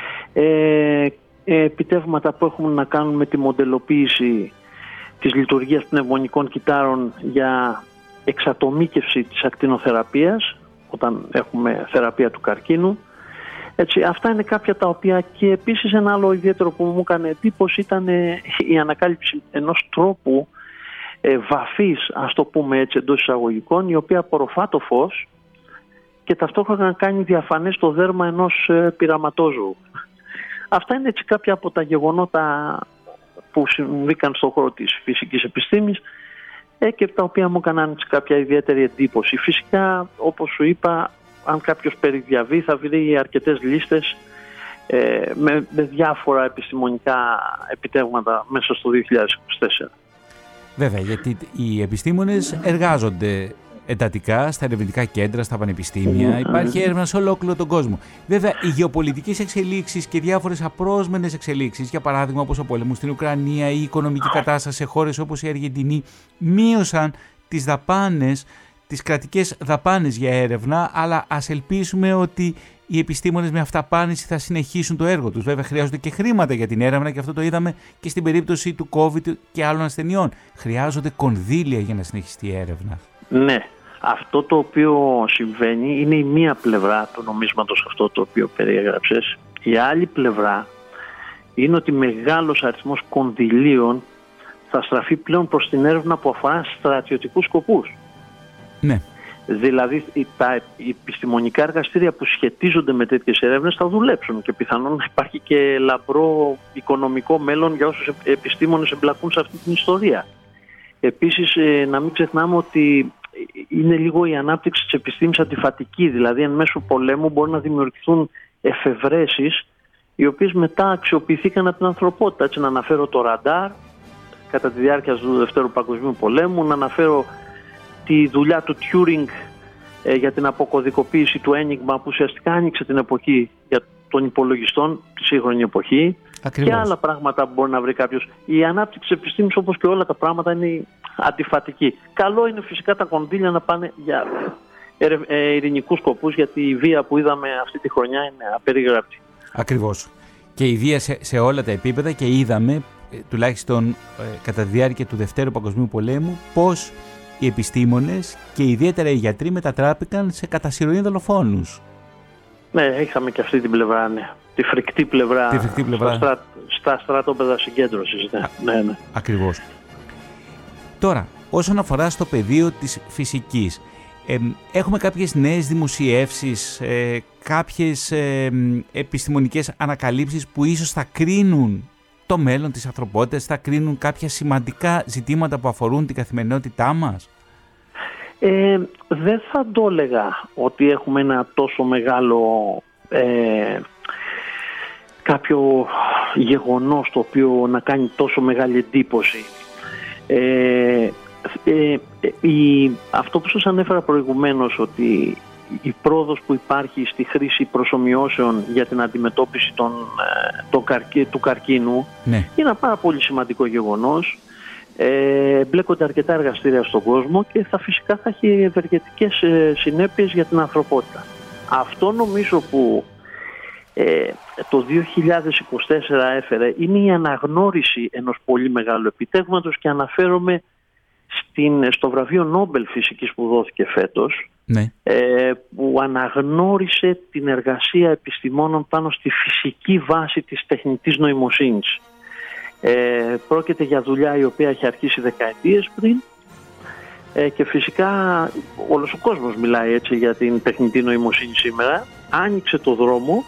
Επιτεύγματα που έχουν να κάνουν με τη μοντελοποίηση της λειτουργίας πνευμονικών κυττάρων για εξατομίκευση της ακτινοθεραπείας όταν έχουμε θεραπεία του καρκίνου. Έτσι, αυτά είναι κάποια τα οποία, και επίσης ένα άλλο ιδιαίτερο που μου έκανε εντύπωση ήταν η ανακάλυψη ενός τρόπου βαφής, ας το πούμε έτσι εντός εισαγωγικών, η οποία απορροφά το φως και ταυτόχρονα κάνει διαφανές το δέρμα ενός πειραματόζωου. Αυτά είναι έτσι κάποια από τα γεγονότα που συμβήκαν στον χώρο της φυσικής επιστήμης και τα οποία μου έκαναν κάποια ιδιαίτερη εντύπωση. Φυσικά, όπως σου είπα, αν κάποιος περιδιαβεί θα βρει αρκετές λίστες με διάφορα επιστημονικά επιτεύγματα μέσα στο 2024. Βέβαια, γιατί οι επιστήμονες εργάζονται εντατικά στα ερευνητικά κέντρα, στα πανεπιστήμια. Υπάρχει έρευνα σε ολόκληρο τον κόσμο. Βέβαια, οι γεωπολιτικές εξελίξεις και διάφορες απρόσμενες εξελίξεις, για παράδειγμα όπως ο πόλεμος στην Ουκρανία ή η οικονομική κατάσταση σε χώρες όπως η Αργεντινή, μείωσαν τις δαπάνες, τις κρατικές δαπάνες για έρευνα, αλλά ας ελπίσουμε ότι οι επιστήμονες με αυταπάνηση θα συνεχίσουν το έργο τους. Βέβαια, χρειάζονται και χρήματα για την έρευνα και αυτό το είδαμε και στην περίπτωση του COVID και άλλων ασθενειών. Χρειάζονται κονδύλια για να συνεχιστεί η έρευνα. Ναι. Αυτό το οποίο συμβαίνει είναι η μία πλευρά του νομίσματος, αυτό το οποίο περιέγραψες. Η άλλη πλευρά είναι ότι μεγάλος αριθμός κονδυλίων θα στραφεί πλέον προς την έρευνα που αφορά στρατιωτικούς σκοπούς. Ναι. Δηλαδή τα επιστημονικά εργαστήρια που σχετίζονται με τέτοιες έρευνες θα δουλέψουν και πιθανόν να υπάρχει και λαμπρό οικονομικό μέλλον για όσους επιστήμονες εμπλακούν σε αυτή την ιστορία. Επίσης, να μην ξεχνάμε ότι είναι λίγο η ανάπτυξη της επιστήμης αντιφατική, δηλαδή εν μέσω πολέμου μπορεί να δημιουργηθούν εφευρέσεις οι οποίες μετά αξιοποιηθήκαν από την ανθρωπότητα. Έτσι, να αναφέρω το ραντάρ κατά τη διάρκεια του Δευτέρου Παγκοσμίου Πολέμου, να αναφέρω τη δουλειά του Turing για την αποκωδικοποίηση του Ένιγμα που ουσιαστικά άνοιξε την εποχή για των υπολογιστών, τη σύγχρονη εποχή. Ακριβώς. Και άλλα πράγματα που μπορεί να βρει κάποιος. Η ανάπτυξη της επιστήμης, όπως και όλα τα πράγματα, είναι αντιφατική. Καλό είναι φυσικά τα κονδύλια να πάνε για ειρηνικούς σκοπούς, γιατί η βία που είδαμε αυτή τη χρονιά είναι απερίγραπτη. Ακριβώς. Και η βία σε όλα τα επίπεδα, και είδαμε τουλάχιστον κατά τη διάρκεια του Δευτέρου Παγκοσμίου Πολέμου πώς οι επιστήμονες και ιδιαίτερα οι γιατροί μετατράπηκαν σε κατά συρροή δολοφόνους. Ναι, είχαμε και αυτή την πλευρά, ναι. Τη φρικτή πλευρά, στα στρατόπεδα συγκέντρωσης. Ναι. Ακριβώς. Τώρα, όσον αφορά στο πεδίο της φυσικής, έχουμε κάποιες νέες δημοσιεύσεις, κάποιες επιστημονικές ανακαλύψεις που ίσως θα κρίνουν το μέλλον της ανθρωπότητας, θα κρίνουν κάποια σημαντικά ζητήματα που αφορούν την καθημερινότητά μας. Δεν θα το έλεγα ότι έχουμε ένα τόσο μεγάλο κάποιο γεγονός το οποίο να κάνει τόσο μεγάλη εντύπωση. Αυτό που σας ανέφερα προηγουμένως, ότι η πρόοδος που υπάρχει στη χρήση προσομοιώσεων για την αντιμετώπιση του καρκίνου, ναι, είναι ένα πάρα πολύ σημαντικό γεγονός. Μπλέκονται αρκετά εργαστήρια στον κόσμο και φυσικά θα έχει ευεργετικές συνέπειες για την ανθρωπότητα. Αυτό νομίζω που το 2024 έφερε είναι η αναγνώριση ενός πολύ μεγάλου επιτεύγματος, και αναφέρομαι στο βραβείο Νόμπελ Φυσικής που δόθηκε φέτος, ναι, που αναγνώρισε την εργασία επιστημόνων πάνω στη φυσική βάση της τεχνητής νοημοσύνης. Πρόκειται για δουλειά η οποία έχει αρχίσει δεκαετίες πριν, και φυσικά όλος ο κόσμος μιλάει έτσι για την τεχνητή νοημοσύνη σήμερα. Άνοιξε το δρόμο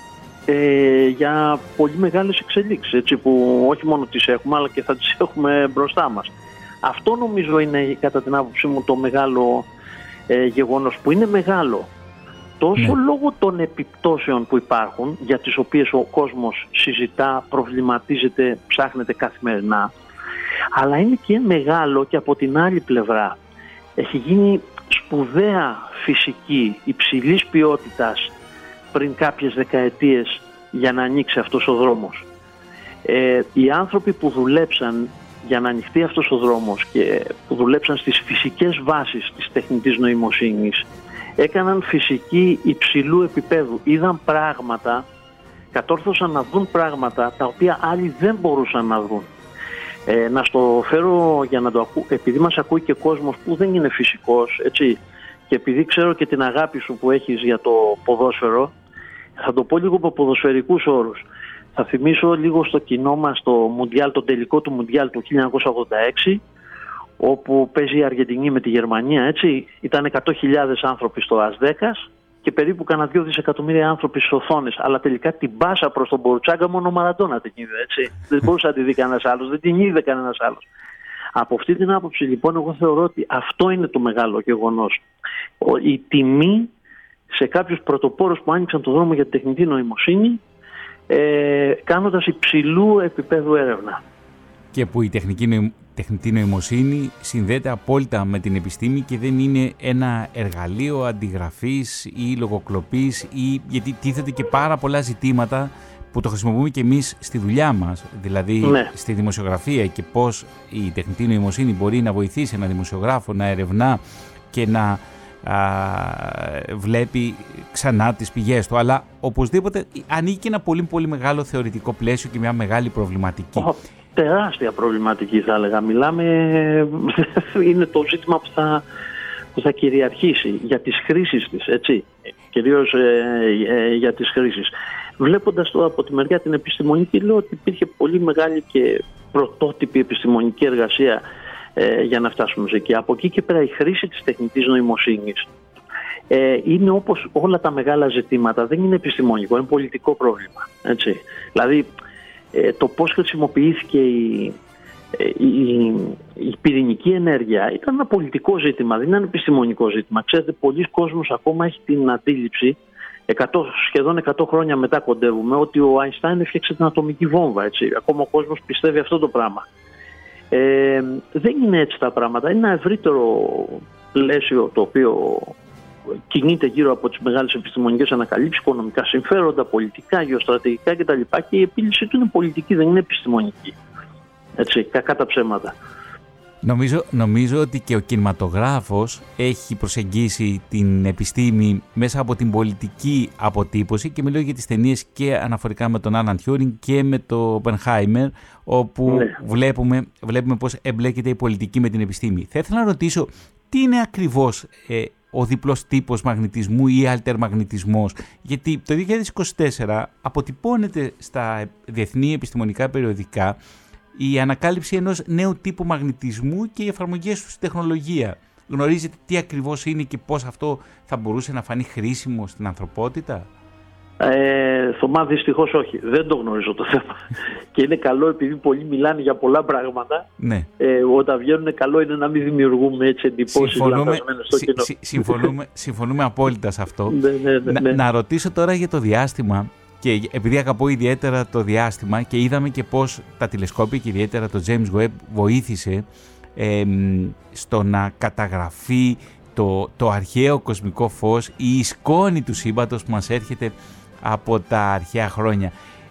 για πολύ μεγάλες εξελίξεις, έτσι, που όχι μόνο τις έχουμε αλλά και θα τις έχουμε μπροστά μας. Αυτό νομίζω είναι κατά την άποψή μου το μεγάλο γεγονός, που είναι μεγάλο τόσο λόγω των επιπτώσεων που υπάρχουν, για τις οποίες ο κόσμος συζητά, προβληματίζεται, ψάχνεται καθημερινά, αλλά είναι και μεγάλο και από την άλλη πλευρά. Έχει γίνει σπουδαία φυσική υψηλής ποιότητας πριν κάποιες δεκαετίες για να ανοίξει αυτός ο δρόμος. Οι άνθρωποι που δουλέψαν για να ανοιχτεί αυτός ο δρόμος και που δουλέψαν στις φυσικές βάσεις της τεχνητής νοημοσύνης έκαναν φυσική υψηλού επίπεδου. Είδαν πράγματα, κατόρθωσαν να δουν πράγματα τα οποία άλλοι δεν μπορούσαν να δουν. Να στο φέρω για να το ακούω, επειδή μας ακούει και κόσμος που δεν είναι φυσικός, έτσι, και επειδή ξέρω και την αγάπη σου που έχεις για το ποδόσφαιρο, θα το πω λίγο από ποδοσφαιρικούς όρους. Θα θυμίσω λίγο στο κοινό μας το τελικό του Μουντιάλ του 1986, όπου παίζει η Αργεντινή με τη Γερμανία, έτσι. Ήταν 100.000 άνθρωποι στο ΑΣ10 και περίπου κανένα 2 δισεκατομμύρια άνθρωποι στις οθόνες. Αλλά τελικά την πάσα προς τον Μπορουτσάγκα μόνο ο Μαραντόνα την είδε, έτσι. Δεν μπορούσε να τη δει κανένας άλλος, δεν την είδε κανένας άλλος. Από αυτή την άποψη λοιπόν εγώ θεωρώ ότι αυτό είναι το μεγάλο γεγονός. Η τιμή σε κάποιους πρωτοπόρους που άνοιξαν το δρόμο για την τεχνητή νοημοσύνη, κάνοντας υψηλού επίπεδου έρευνα. Και που η τεχνητή νοημοσύνη συνδέεται απόλυτα με την επιστήμη και δεν είναι ένα εργαλείο αντιγραφής ή λογοκλοπής, γιατί τίθεται και πάρα πολλά ζητήματα που το χρησιμοποιούμε και εμείς στη δουλειά μας, δηλαδή στη δημοσιογραφία, και πώς η τεχνητή νοημοσύνη μπορεί να βοηθήσει ένα δημοσιογράφο να ερευνά και να βλέπει ξανά τις πηγές του, αλλά οπωσδήποτε ανήκει ένα πολύ πολύ μεγάλο θεωρητικό πλαίσιο και μια μεγάλη προβληματική. Τεράστια προβληματική θα έλεγα. Είναι το ζήτημα που θα κυριαρχήσει για τις χρήσεις της, έτσι, κυρίως για τις χρήσεις. Βλέποντας το από τη μεριά την επιστημονική, λέω ότι υπήρχε πολύ μεγάλη και πρωτότυπη επιστημονική εργασία για να φτάσουμε εκεί. Από εκεί και πέρα η χρήση της τεχνητής νοημοσύνης είναι όπως όλα τα μεγάλα ζητήματα, δεν είναι επιστημονικό, είναι πολιτικό πρόβλημα, έτσι. Δηλαδή το πώς χρησιμοποιήθηκε η πυρηνική ενέργεια ήταν ένα πολιτικό ζήτημα, δεν είναι ένα επιστημονικό ζήτημα. Ξέρετε, πολλοί κόσμος ακόμα έχει την αντίληψη, σχεδόν 100 χρόνια μετά κοντεύουμε, ότι ο Αϊνστάιν έφτιαξε την ατομική βόμβα, έτσι. Ακόμα ο κόσμος πιστεύει αυτό το πράγμα. Δεν είναι έτσι τα πράγματα. Είναι ένα ευρύτερο πλαίσιο το οποίο κινείται γύρω από τις μεγάλες επιστημονικές ανακαλύψεις, οικονομικά συμφέροντα, πολιτικά, γεωστρατηγικά κτλ. Και η επίλυση του είναι πολιτική, δεν είναι επιστημονική. Έτσι, κακά τα ψέματα. Νομίζω ότι και ο κινηματογράφος έχει προσεγγίσει την επιστήμη μέσα από την πολιτική αποτύπωση, και μιλώ για τις ταινίες και αναφορικά με τον Άλαν Τιούρινγκ και με το Οπενχάιμερ, όπου βλέπουμε πώς εμπλέκεται η πολιτική με την επιστήμη. Θα ήθελα να ρωτήσω τι είναι ακριβώς ο διπλός τύπος μαγνητισμού ή αλτερμαγνητισμός. Γιατί το 2024 αποτυπώνεται στα διεθνή επιστημονικά περιοδικά η ανακάλυψη ενός νέου τύπου μαγνητισμού και οι εφαρμογές του στην τεχνολογία. Γνωρίζετε τι ακριβώς είναι και πώς αυτό θα μπορούσε να φανεί χρήσιμο στην ανθρωπότητα? Θωμά, δυστυχώς όχι. Δεν το γνωρίζω το θέμα. Και είναι καλό, επειδή πολλοί μιλάνε για πολλά πράγματα. Ναι. Όταν βγαίνουν, καλό είναι να μην δημιουργούμε έτσι εντυπώσεις λανθασμένες στο κοινό. Συμφωνούμε απόλυτα σε αυτό. Ναι. Να ρωτήσω τώρα για το διάστημα. Και επειδή αγαπώ ιδιαίτερα το διάστημα και είδαμε και πώς τα τηλεσκόπια και ιδιαίτερα το James Webb βοήθησε στο να καταγραφεί το αρχαίο κοσμικό φως, η σκόνη του σύμπαντος που μας έρχεται από τα αρχαία χρόνια.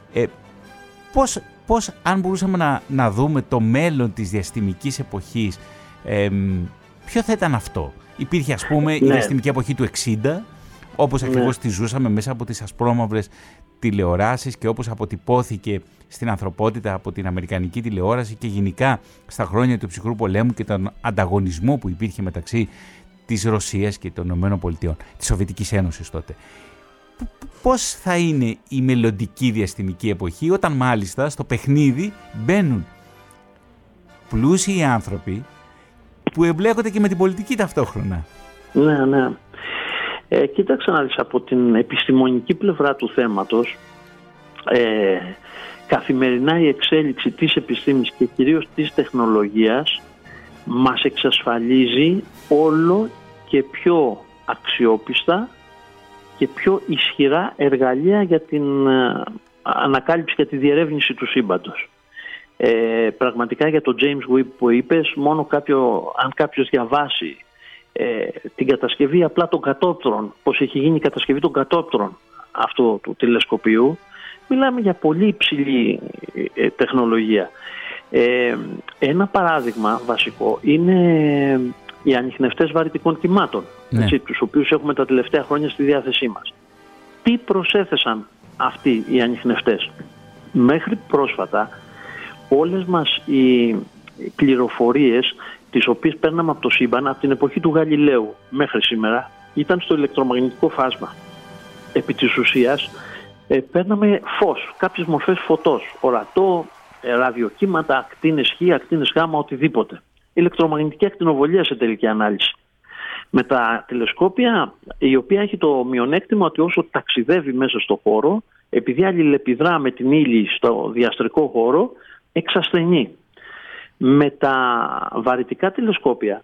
Πώς αν μπορούσαμε να δούμε το μέλλον της διαστημικής εποχής, ποιο θα ήταν αυτό? Υπήρχε ας πούμε η διαστημική εποχή του 60, όπως ακριβώς τη ζούσαμε μέσα από τις ασπρόμαυρες τηλεοράσεις και όπως αποτυπώθηκε στην ανθρωπότητα από την αμερικανική τηλεόραση και γενικά στα χρόνια του ψυχρού πολέμου και τον ανταγωνισμό που υπήρχε μεταξύ της Ρωσίας και των ΗΠΑ, της Σοβιετικής Ένωσης τότε. Πώς θα είναι η μελλοντική διαστημική εποχή, όταν μάλιστα στο παιχνίδι μπαίνουν πλούσιοι άνθρωποι που εμπλέκονται και με την πολιτική ταυτόχρονα? Ναι. Κοίταξε να δεις, από την επιστημονική πλευρά του θέματος, καθημερινά η εξέλιξη της επιστήμης και κυρίως της τεχνολογίας μας εξασφαλίζει όλο και πιο αξιόπιστα και πιο ισχυρά εργαλεία για την ανακάλυψη και τη διερεύνηση του σύμπαντος. Πραγματικά για το James Webb που είπες, μόνο αν κάποιος διαβάσει την κατασκευή απλά των κατόπτρων, πώς έχει γίνει η κατασκευή των κατόπτρων αυτού του τηλεσκοπίου, μιλάμε για πολύ υψηλή τεχνολογία. Ένα παράδειγμα βασικό είναι οι ανιχνευτές βαρυτικών κυμάτων, τους οποίους έχουμε τα τελευταία χρόνια στη διάθεσή μας. Τι προσέθεσαν αυτοί οι ανιχνευτές? Μέχρι πρόσφατα όλες μας οι πληροφορίες τις οποίες παίρναμε από το σύμπαν, από την εποχή του Γαλιλαίου μέχρι σήμερα, ήταν στο ηλεκτρομαγνητικό φάσμα. Επί της ουσίας παίρναμε φως, κάποιες μορφές φωτός, ορατό, ραδιοκύματα, ακτίνες Χ, ακτίνες Γ, οτιδήποτε. Ηλεκτρομαγνητική ακτινοβολία σε τελική ανάλυση. Με τα τηλεσκόπια, η οποία έχει το μειονέκτημα ότι όσο ταξιδεύει μέσα στο χώρο, επειδή αλληλεπιδρά με την ύλη στο διαστρικό χώρο, εξασθενεί. Με τα βαρυτικά τηλεσκόπια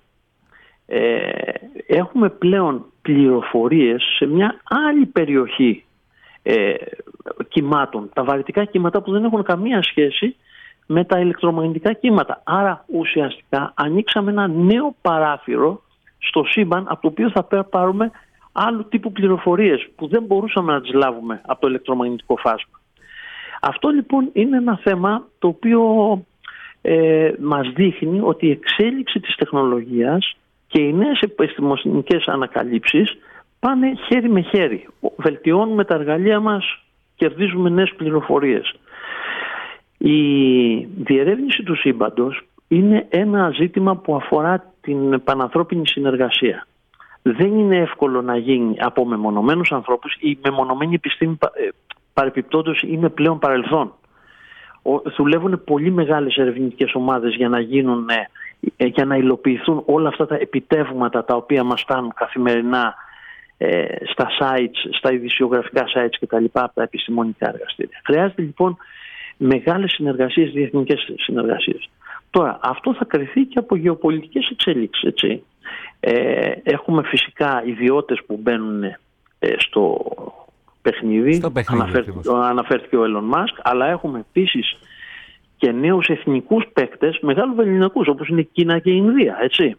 έχουμε πλέον πληροφορίες σε μια άλλη περιοχή κυμάτων. Τα βαρυτικά κύματα που δεν έχουν καμία σχέση με τα ηλεκτρομαγνητικά κύματα. Άρα ουσιαστικά ανοίξαμε ένα νέο παράθυρο στο σύμπαν από το οποίο θα πάρουμε άλλου τύπου πληροφορίες που δεν μπορούσαμε να τις λάβουμε από το ηλεκτρομαγνητικό φάσμα. Αυτό λοιπόν είναι ένα θέμα το οποίο μας δείχνει ότι η εξέλιξη της τεχνολογίας και οι νέες επιστημονικές ανακαλύψεις πάνε χέρι με χέρι. Βελτιώνουμε τα εργαλεία μας, κερδίζουμε νέες πληροφορίες. Η διερεύνηση του σύμπαντος είναι ένα ζήτημα που αφορά την πανανθρώπινη συνεργασία. Δεν είναι εύκολο να γίνει από μεμονωμένους ανθρώπους. Η μεμονωμένη επιστήμη παρεπιπτόντως είναι πλέον παρελθόν. Δουλεύουν πολύ μεγάλες ερευνητικές ομάδες για να υλοποιηθούν όλα αυτά τα επιτεύγματα τα οποία μας φτάνουν καθημερινά στα sites, στα ειδησιογραφικά sites και τα λοιπά από τα επιστημονικά εργαστήρια. Χρειάζεται λοιπόν μεγάλες συνεργασίες, διεθνικές συνεργασίες. Τώρα, αυτό θα κριθεί και από γεωπολιτικές εξέλιξεις, έτσι. Έχουμε φυσικά ιδιώτες που μπαίνουν στο παιχνίδι, αναφέρθηκε ο Elon Musk, αλλά έχουμε επίσης και νέους εθνικούς παίκτες, μεγάλους ελληνικούς, όπως είναι η Κίνα και η Ινδία, έτσι.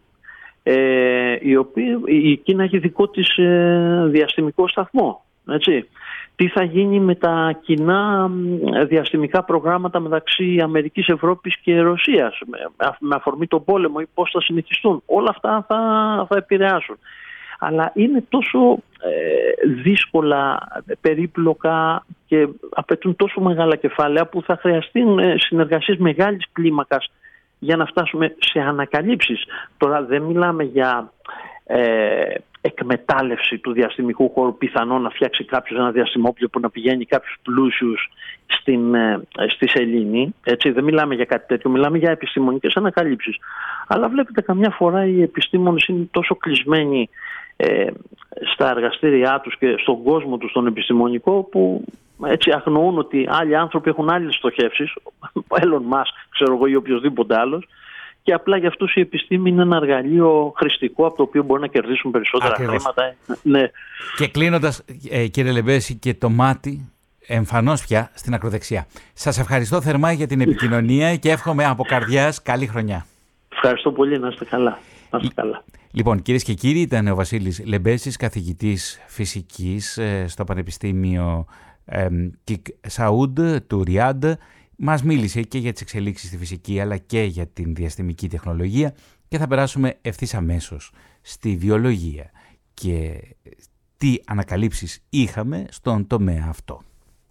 Η Κίνα έχει δικό της διαστημικό σταθμό, έτσι. Τι θα γίνει με τα κοινά διαστημικά προγράμματα μεταξύ Αμερικής, Ευρώπης και Ρωσίας με αφορμή τον πόλεμο ή πώς θα συνεχιστούν? Όλα αυτά θα επηρεάσουν. Αλλά είναι τόσο δύσκολα, περίπλοκα και απαιτούν τόσο μεγάλα κεφάλαια που θα χρειαστούν συνεργασίες μεγάλης κλίμακας για να φτάσουμε σε ανακαλύψεις. Τώρα δεν μιλάμε για εκμετάλλευση του διαστημικού χώρου, πιθανόν να φτιάξει κάποιος ένα διαστημόπλιο που να πηγαίνει κάποιους πλούσιους στη σελήνη. Έτσι, δεν μιλάμε για κάτι τέτοιο, μιλάμε για επιστημονικές ανακαλύψεις. Αλλά βλέπετε, καμιά φορά οι επιστήμονες είναι τόσο κλεισμένοι στα εργαστήριά τους και στον κόσμο τους τον επιστημονικό, που έτσι αγνοούν ότι άλλοι άνθρωποι έχουν άλλες στοχεύσεις, ο Elon Musk, ξέρω εγώ, ή οποιοδήποτε άλλος, και απλά για αυτούς η επιστήμη είναι ένα εργαλείο χρηστικό από το οποίο μπορεί να κερδίσουν περισσότερα χρήματα. Ναι. Και κλείνοντας, κύριε Λεμπέση, και το μάτι εμφανώς πια στην ακροδεξιά. Σας ευχαριστώ θερμά για την επικοινωνία και εύχομαι από καρδιάς καλή χρονιά. Ευχαριστώ πολύ, να είστε καλά. Να είστε καλά. Λοιπόν, κυρίες και κύριοι, ήταν ο Βασίλης Λεμπέσης, καθηγητής φυσικής στο Πανεπιστήμιο Κικ Σαούντ του Ριάντ. Μας μίλησε και για τις εξελίξεις στη φυσική, αλλά και για την διαστημική τεχνολογία, και θα περάσουμε ευθύς αμέσως στη βιολογία και τι ανακαλύψεις είχαμε στον τομέα αυτό.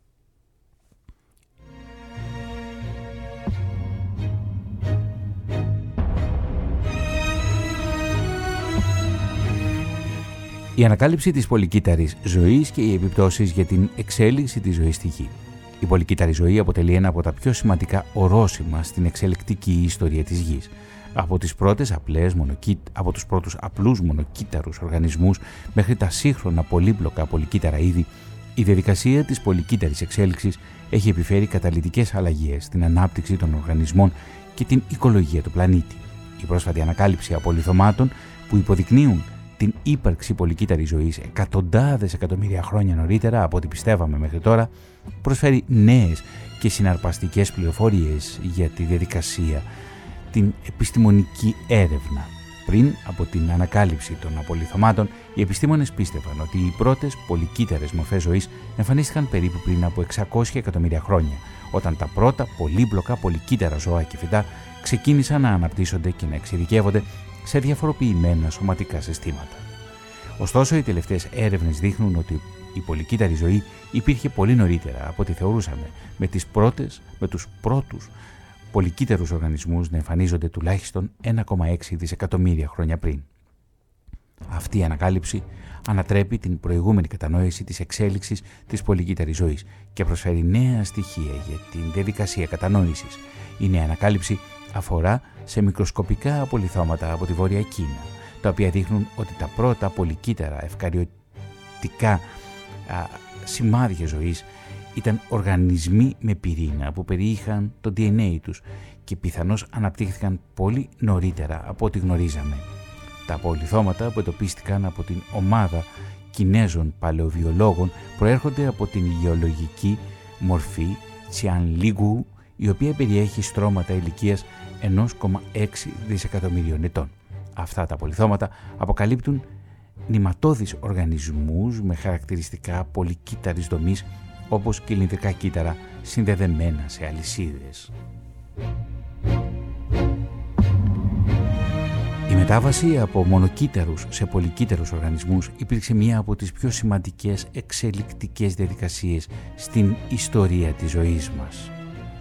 Η ανακάλυψη της πολυκύτταρης ζωής και οι επιπτώσεις για την εξέλιξη της ζωής στη Γη. Η πολυκύτταρη ζωή αποτελεί ένα από τα πιο σημαντικά ορόσημα στην εξελικτική ιστορία της Γης. Από τους πρώτους απλούς μονοκύτταρους οργανισμούς μέχρι τα σύγχρονα πολύπλοκα πολυκύτταρα είδη, η διαδικασία της πολυκύτταρης εξέλιξης έχει επιφέρει καταλυτικές αλλαγές στην ανάπτυξη των οργανισμών και την οικολογία του πλανήτη. Η πρόσφατη ανακάλυψη απολιθωμάτων που υποδεικνύουν την ύπαρξη πολυκύτταρης ζωής εκατοντάδες εκατομμύρια χρόνια νωρίτερα από ό,τι πιστεύαμε μέχρι τώρα, προσφέρει νέες και συναρπαστικές πληροφορίες για τη διαδικασία, την επιστημονική έρευνα. Πριν από την ανακάλυψη των απολιθωμάτων, οι επιστήμονες πίστευαν ότι οι πρώτες πολυκύτταρες μορφές ζωής εμφανίστηκαν περίπου πριν από 600 εκατομμύρια χρόνια, όταν τα πρώτα πολύπλοκα πολυκύτταρα ζώα και φυτά ξεκίνησαν να αναπτύσσονται και να εξειδικεύονται σε διαφοροποιημένα σωματικά συστήματα. Ωστόσο, οι τελευταίες έρευνες δείχνουν ότι η πολυκύτταρη ζωή υπήρχε πολύ νωρίτερα από ό,τι θεωρούσαμε, με τους πρώτους πολυκύτταρους οργανισμούς να εμφανίζονται τουλάχιστον 1,6 δισεκατομμύρια χρόνια πριν. Αυτή η ανακάλυψη ανατρέπει την προηγούμενη κατανόηση της εξέλιξης της πολυκύτταρης ζωής και προσφέρει νέα στοιχεία για την διαδικασία κατανόησης. Η νέα ανακάλυψη αφορά σε μικροσκοπικά απολιθώματα από τη Βόρεια Κίνα, τα οποία δείχνουν ότι τα πρώτα πολυκύτταρα ευκαριωτικά σημάδια ζωής ήταν οργανισμοί με πυρήνα που περιείχαν το DNA τους και πιθανώς αναπτύχθηκαν πολύ νωρίτερα από ό,τι γνωρίζαμε. Τα απολιθώματα που εντοπίστηκαν από την ομάδα Κινέζων παλαιοβιολόγων προέρχονται από την γεωλογική μορφή Qianligu, η οποία περιέχει στρώματα ηλικίας 1,6 δισεκατομμυρίων ετών. Αυτά τα απολιθώματα αποκαλύπτουν νηματώδεις οργανισμούς με χαρακτηριστικά πολυκύτταρης δομής, όπως κυλινδρικά κύτταρα συνδεδεμένα σε αλυσίδες. Η μετάβαση από μονοκύτταρους σε πολυκύτταρους οργανισμούς υπήρξε μία από τις πιο σημαντικές εξελικτικές διαδικασίες στην ιστορία της ζωής μας.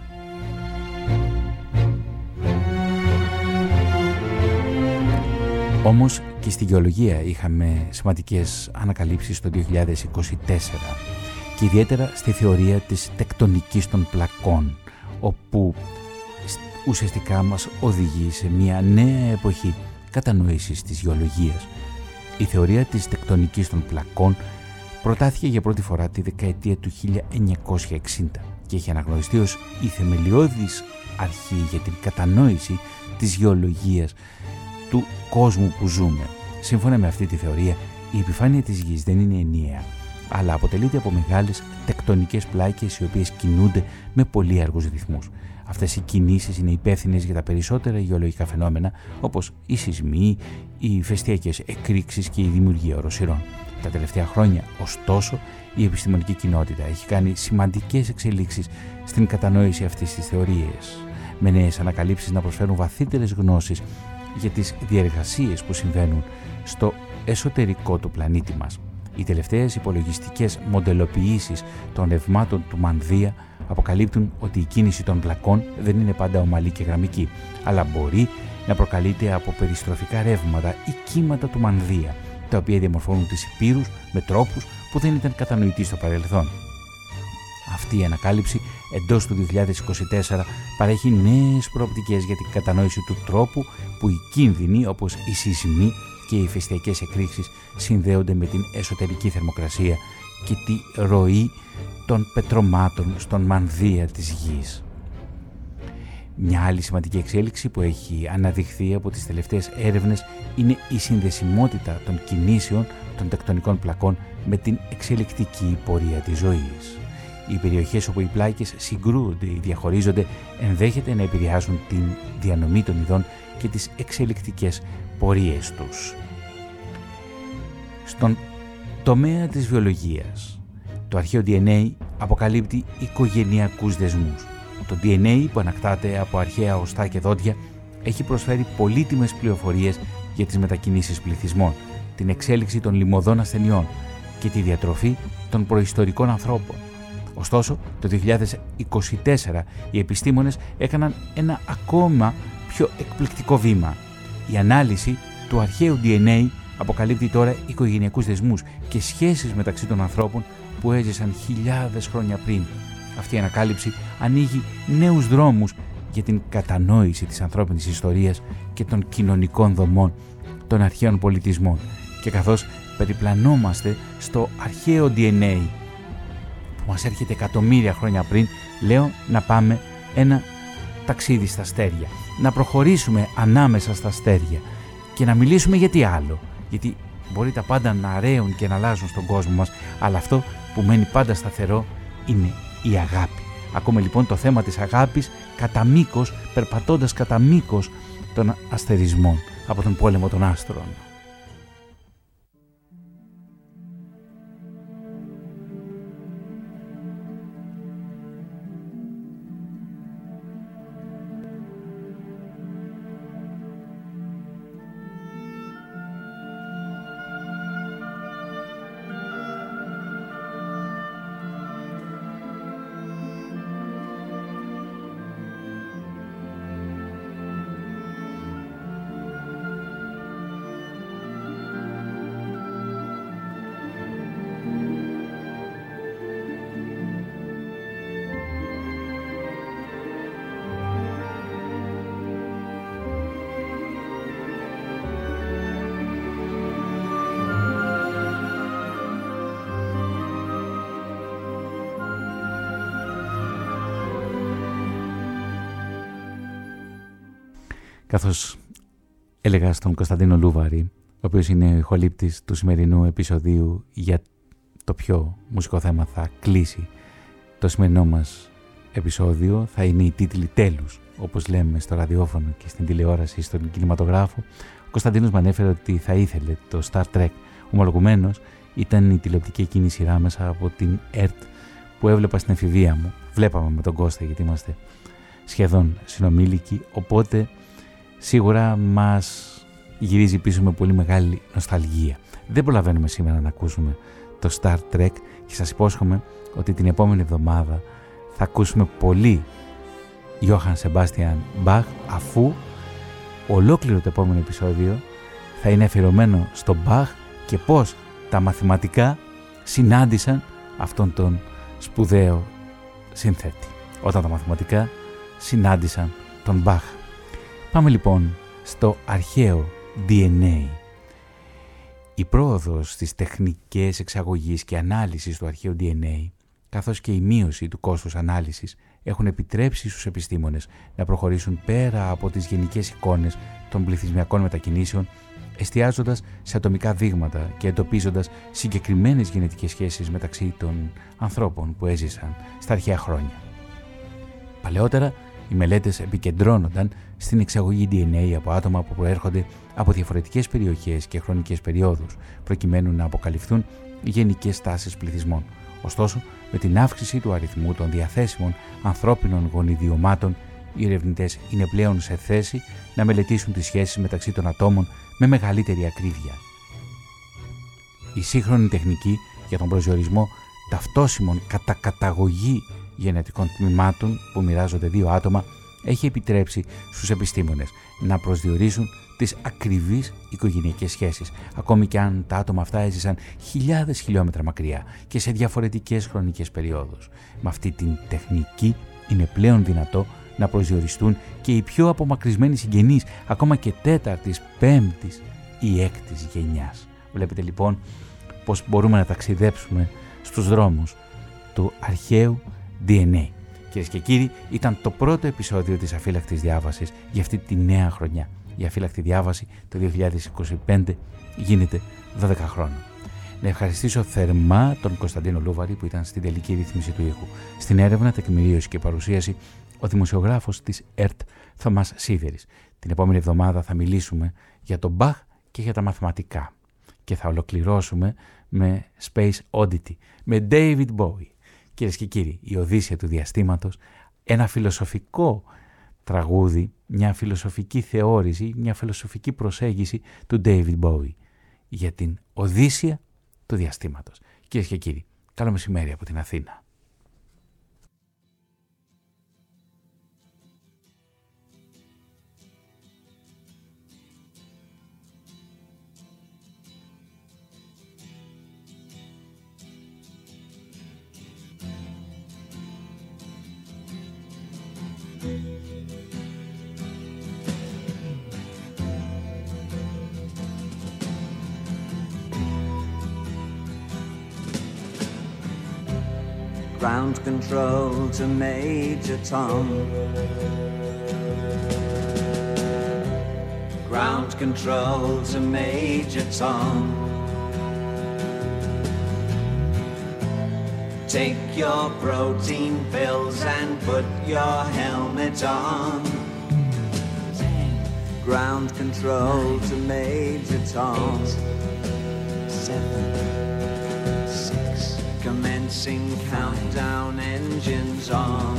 Όμως και στη γεωλογία είχαμε σημαντικές ανακαλύψεις το 2024 και ιδιαίτερα στη θεωρία της τεκτονικής των πλακών, όπου ουσιαστικά μας οδηγεί σε μια νέα εποχή κατανόησης της γεωλογίας. Η θεωρία της τεκτονικής των πλακών προτάθηκε για πρώτη φορά τη δεκαετία του 1960 και έχει αναγνωριστεί ως η θεμελιώδης αρχή για την κατανόηση της γεωλογίας του κόσμου που ζούμε. Σύμφωνα με αυτή τη θεωρία, η επιφάνεια της γης δεν είναι ενιαία, αλλά αποτελείται από μεγάλες τεκτονικές πλάκες οι οποίες κινούνται με πολύ αργούς ρυθμούς. Αυτές οι κινήσεις είναι υπεύθυνες για τα περισσότερα γεωλογικά φαινόμενα, όπως οι σεισμοί, οι ηφαιστειακές εκρήξεις και η δημιουργία οροσειρών. Τα τελευταία χρόνια, ωστόσο, η επιστημονική κοινότητα έχει κάνει σημαντικές εξελίξεις στην κατανόηση αυτής της θεωρίας, με νέες ανακαλύψεις να προσφέρουν βαθύτερες γνώσεις για τις διεργασίες που συμβαίνουν στο εσωτερικό του πλανήτη μας. Οι τελευταίες υπολογιστικές μοντελοποιήσεις των ρευμάτων του Μανδύα αποκαλύπτουν ότι η κίνηση των πλακών δεν είναι πάντα ομαλή και γραμμική, αλλά μπορεί να προκαλείται από περιστροφικά ρεύματα ή κύματα του Μανδύα, τα οποία διαμορφώνουν τις υπήρους με τρόπους που δεν ήταν κατανοητοί στο παρελθόν. Αυτή η ανακάλυψη εντός του 2024 παρέχει νέες προοπτικές για την κατανόηση του τρόπου που οι κίνδυνοι όπως οι σεισμοί και οι ηφαιστειακές εκρήξεις συνδέονται με την εσωτερική θερμοκρασία και τη ροή των πετρωμάτων στον μανδύα της γης. Μια άλλη σημαντική εξέλιξη που έχει αναδειχθεί από τις τελευταίες έρευνες είναι η συνδεσιμότητα των κινήσεων των τεκτονικών πλακών με την εξελικτική πορεία της ζωής. Οι περιοχές όπου οι πλάκες συγκρούονται ή διαχωρίζονται ενδέχεται να επηρεάσουν την διανομή των ειδών και τις εξελικτικές πορείες τους. Στον τομέα της βιολογίας, το αρχαίο DNA αποκαλύπτει οικογενειακούς δεσμούς. Το DNA που ανακτάται από αρχαία οστά και δόντια έχει προσφέρει πολύτιμες πληροφορίες για τις μετακινήσεις πληθυσμών, την εξέλιξη των λιμωδών ασθενειών και τη διατροφή των προϊστορικών ανθρώπων. Ωστόσο, το 2024 οι επιστήμονες έκαναν ένα ακόμα πιο εκπληκτικό βήμα. Η ανάλυση του αρχαίου DNA αποκαλύπτει τώρα οικογενειακούς δεσμούς και σχέσεις μεταξύ των ανθρώπων που έζησαν χιλιάδες χρόνια πριν. Αυτή η ανακάλυψη ανοίγει νέους δρόμους για την κατανόηση της ανθρώπινης ιστορίας και των κοινωνικών δομών των αρχαίων πολιτισμών. Και καθώς περιπλανόμαστε στο αρχαίο DNA που μας έρχεται εκατομμύρια χρόνια πριν, λέω να πάμε ένα ταξίδι στα αστέρια, να προχωρήσουμε ανάμεσα στα αστέρια και να μιλήσουμε για τι άλλο. Γιατί μπορεί τα πάντα να ρέουν και να αλλάζουν στον κόσμο μας, αλλά αυτό που μένει πάντα σταθερό είναι η αγάπη. Ακούμε λοιπόν το θέμα της αγάπης κατά μήκος, περπατώντας κατά μήκος των αστερισμών από τον πόλεμο των άστρων. Καθώς έλεγα στον Κωνσταντίνο Λούβαρη, ο οποίος είναι ο ηχολήπτης του σημερινού επεισοδίου για το ποιο μουσικό θέμα θα κλείσει το σημερινό μας επεισόδιο, θα είναι οι τίτλοι τέλους, όπως λέμε στο ραδιόφωνο και στην τηλεόραση, στον κινηματογράφο. Ο Κωνσταντίνος μου ανέφερε ότι θα ήθελε το Star Trek. Ομολογουμένως ήταν η τηλεοπτική εκείνη σειρά μέσα από την ΕΡΤ που έβλεπα στην εφηβεία μου. Βλέπαμε με τον Κώστα γιατί είμαστε σχεδόν συνομήλικοι, οπότε σίγουρα μας γυρίζει πίσω με πολύ μεγάλη νοσταλγία. Δεν προλαβαίνουμε σήμερα να ακούσουμε το Star Trek και σας υπόσχομαι ότι την επόμενη εβδομάδα θα ακούσουμε πολύ Johann Sebastian Bach, αφού ολόκληρο το επόμενο επεισόδιο θα είναι αφιερωμένο στο Bach και πώς τα μαθηματικά συνάντησαν αυτόν τον σπουδαίο συνθέτη. Όταν τα μαθηματικά συνάντησαν τον Bach. Πάμε λοιπόν στο αρχαίο DNA. Η πρόοδος στις τεχνικές εξαγωγής και ανάλυσης του αρχαίου DNA, καθώς και η μείωση του κόστους ανάλυσης, έχουν επιτρέψει στους επιστήμονες να προχωρήσουν πέρα από τις γενικές εικόνες των πληθυσμιακών μετακινήσεων, εστιάζοντας σε ατομικά δείγματα και εντοπίζοντας συγκεκριμένες γενετικές σχέσεις μεταξύ των ανθρώπων που έζησαν στα αρχαία χρόνια. Παλαιότερα, οι μελέτες επικεντρώνονταν στην εξαγωγή DNA από άτομα που προέρχονται από διαφορετικές περιοχές και χρονικές περιόδους, προκειμένου να αποκαλυφθούν γενικές τάσεις πληθυσμών. Ωστόσο, με την αύξηση του αριθμού των διαθέσιμων ανθρώπινων γονιδιωμάτων, οι ερευνητές είναι πλέον σε θέση να μελετήσουν τις σχέσεις μεταξύ των ατόμων με μεγαλύτερη ακρίβεια. Η σύγχρονη τεχνική για τον προσδιορισμό ταυτόσιμων κατά καταγωγή γενετικών τμήματων που μοιράζονται δύο άτομα έχει επιτρέψει στους επιστήμονες να προσδιορίσουν τις ακριβείς οικογενειακές σχέσεις, ακόμη και αν τα άτομα αυτά έζησαν χιλιάδες χιλιόμετρα μακριά και σε διαφορετικές χρονικές περιόδους. Με αυτή την τεχνική είναι πλέον δυνατό να προσδιοριστούν και οι πιο απομακρυσμένοι συγγενείς, ακόμα και τέταρτης, πέμπτης ή έκτης γενιάς. Βλέπετε λοιπόν πως μπορούμε να ταξιδέψουμε στους δρόμους του αρχαίου DNA. Κυρίες και κύριοι, ήταν το πρώτο επεισόδιο της Αφύλακτης Διάβασης για αυτή τη νέα χρονιά. Η Αφύλακτη Διάβαση το 2025 γίνεται 12 χρόνων. Να ευχαριστήσω θερμά τον Κωνσταντίνο Λούβαρη που ήταν στην τελική ρύθμιση του ήχου. Στην έρευνα, τεκμηρίωση και παρουσίαση, ο δημοσιογράφος της ΕΡΤ Θωμάς Σίδερης. Την επόμενη εβδομάδα θα μιλήσουμε για τον Μπαχ και για τα μαθηματικά. Και θα ολοκληρώσουμε με Space Oddity, με David Bowie. Κυρίες και κύριοι, η Οδύσσεια του Διαστήματος, ένα φιλοσοφικό τραγούδι, μια φιλοσοφική θεώρηση, μια φιλοσοφική προσέγγιση του David Bowie για την Οδύσσεια του Διαστήματος. Κυρίες και κύριοι, καλό μεσημέρι από την Αθήνα. Ground control to Major Tom. Ground control to Major Tom. Take your protein pills and put your helmet on. 10, ground control 9, to Major Tom. 8, 7, 6, commencing countdown, engines on.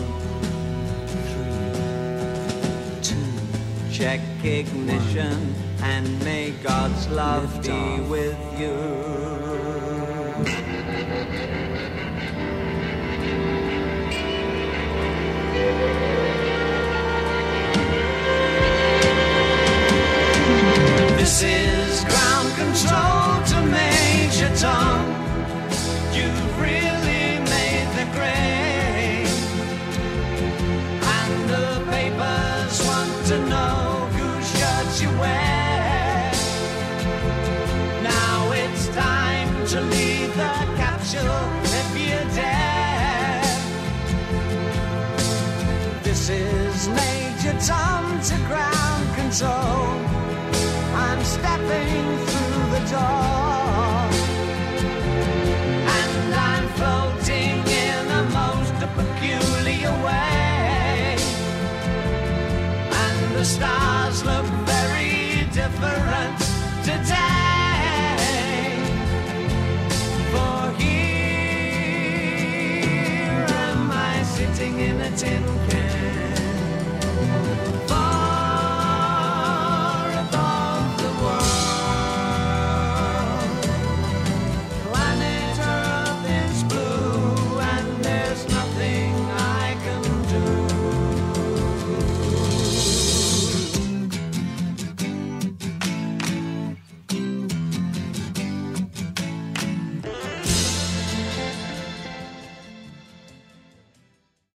3, 2, check ignition and may God's love be with you. This is ground control to Major Tom. You've really made the grade, and the papers want to know whose shirts you wear. Now it's time to leave the capsule if you dare. This is Major Tom to ground control. I'm stepping through the door, and I'm floating in a most peculiar way, and the stars look very different today. For here am I sitting in a tin can,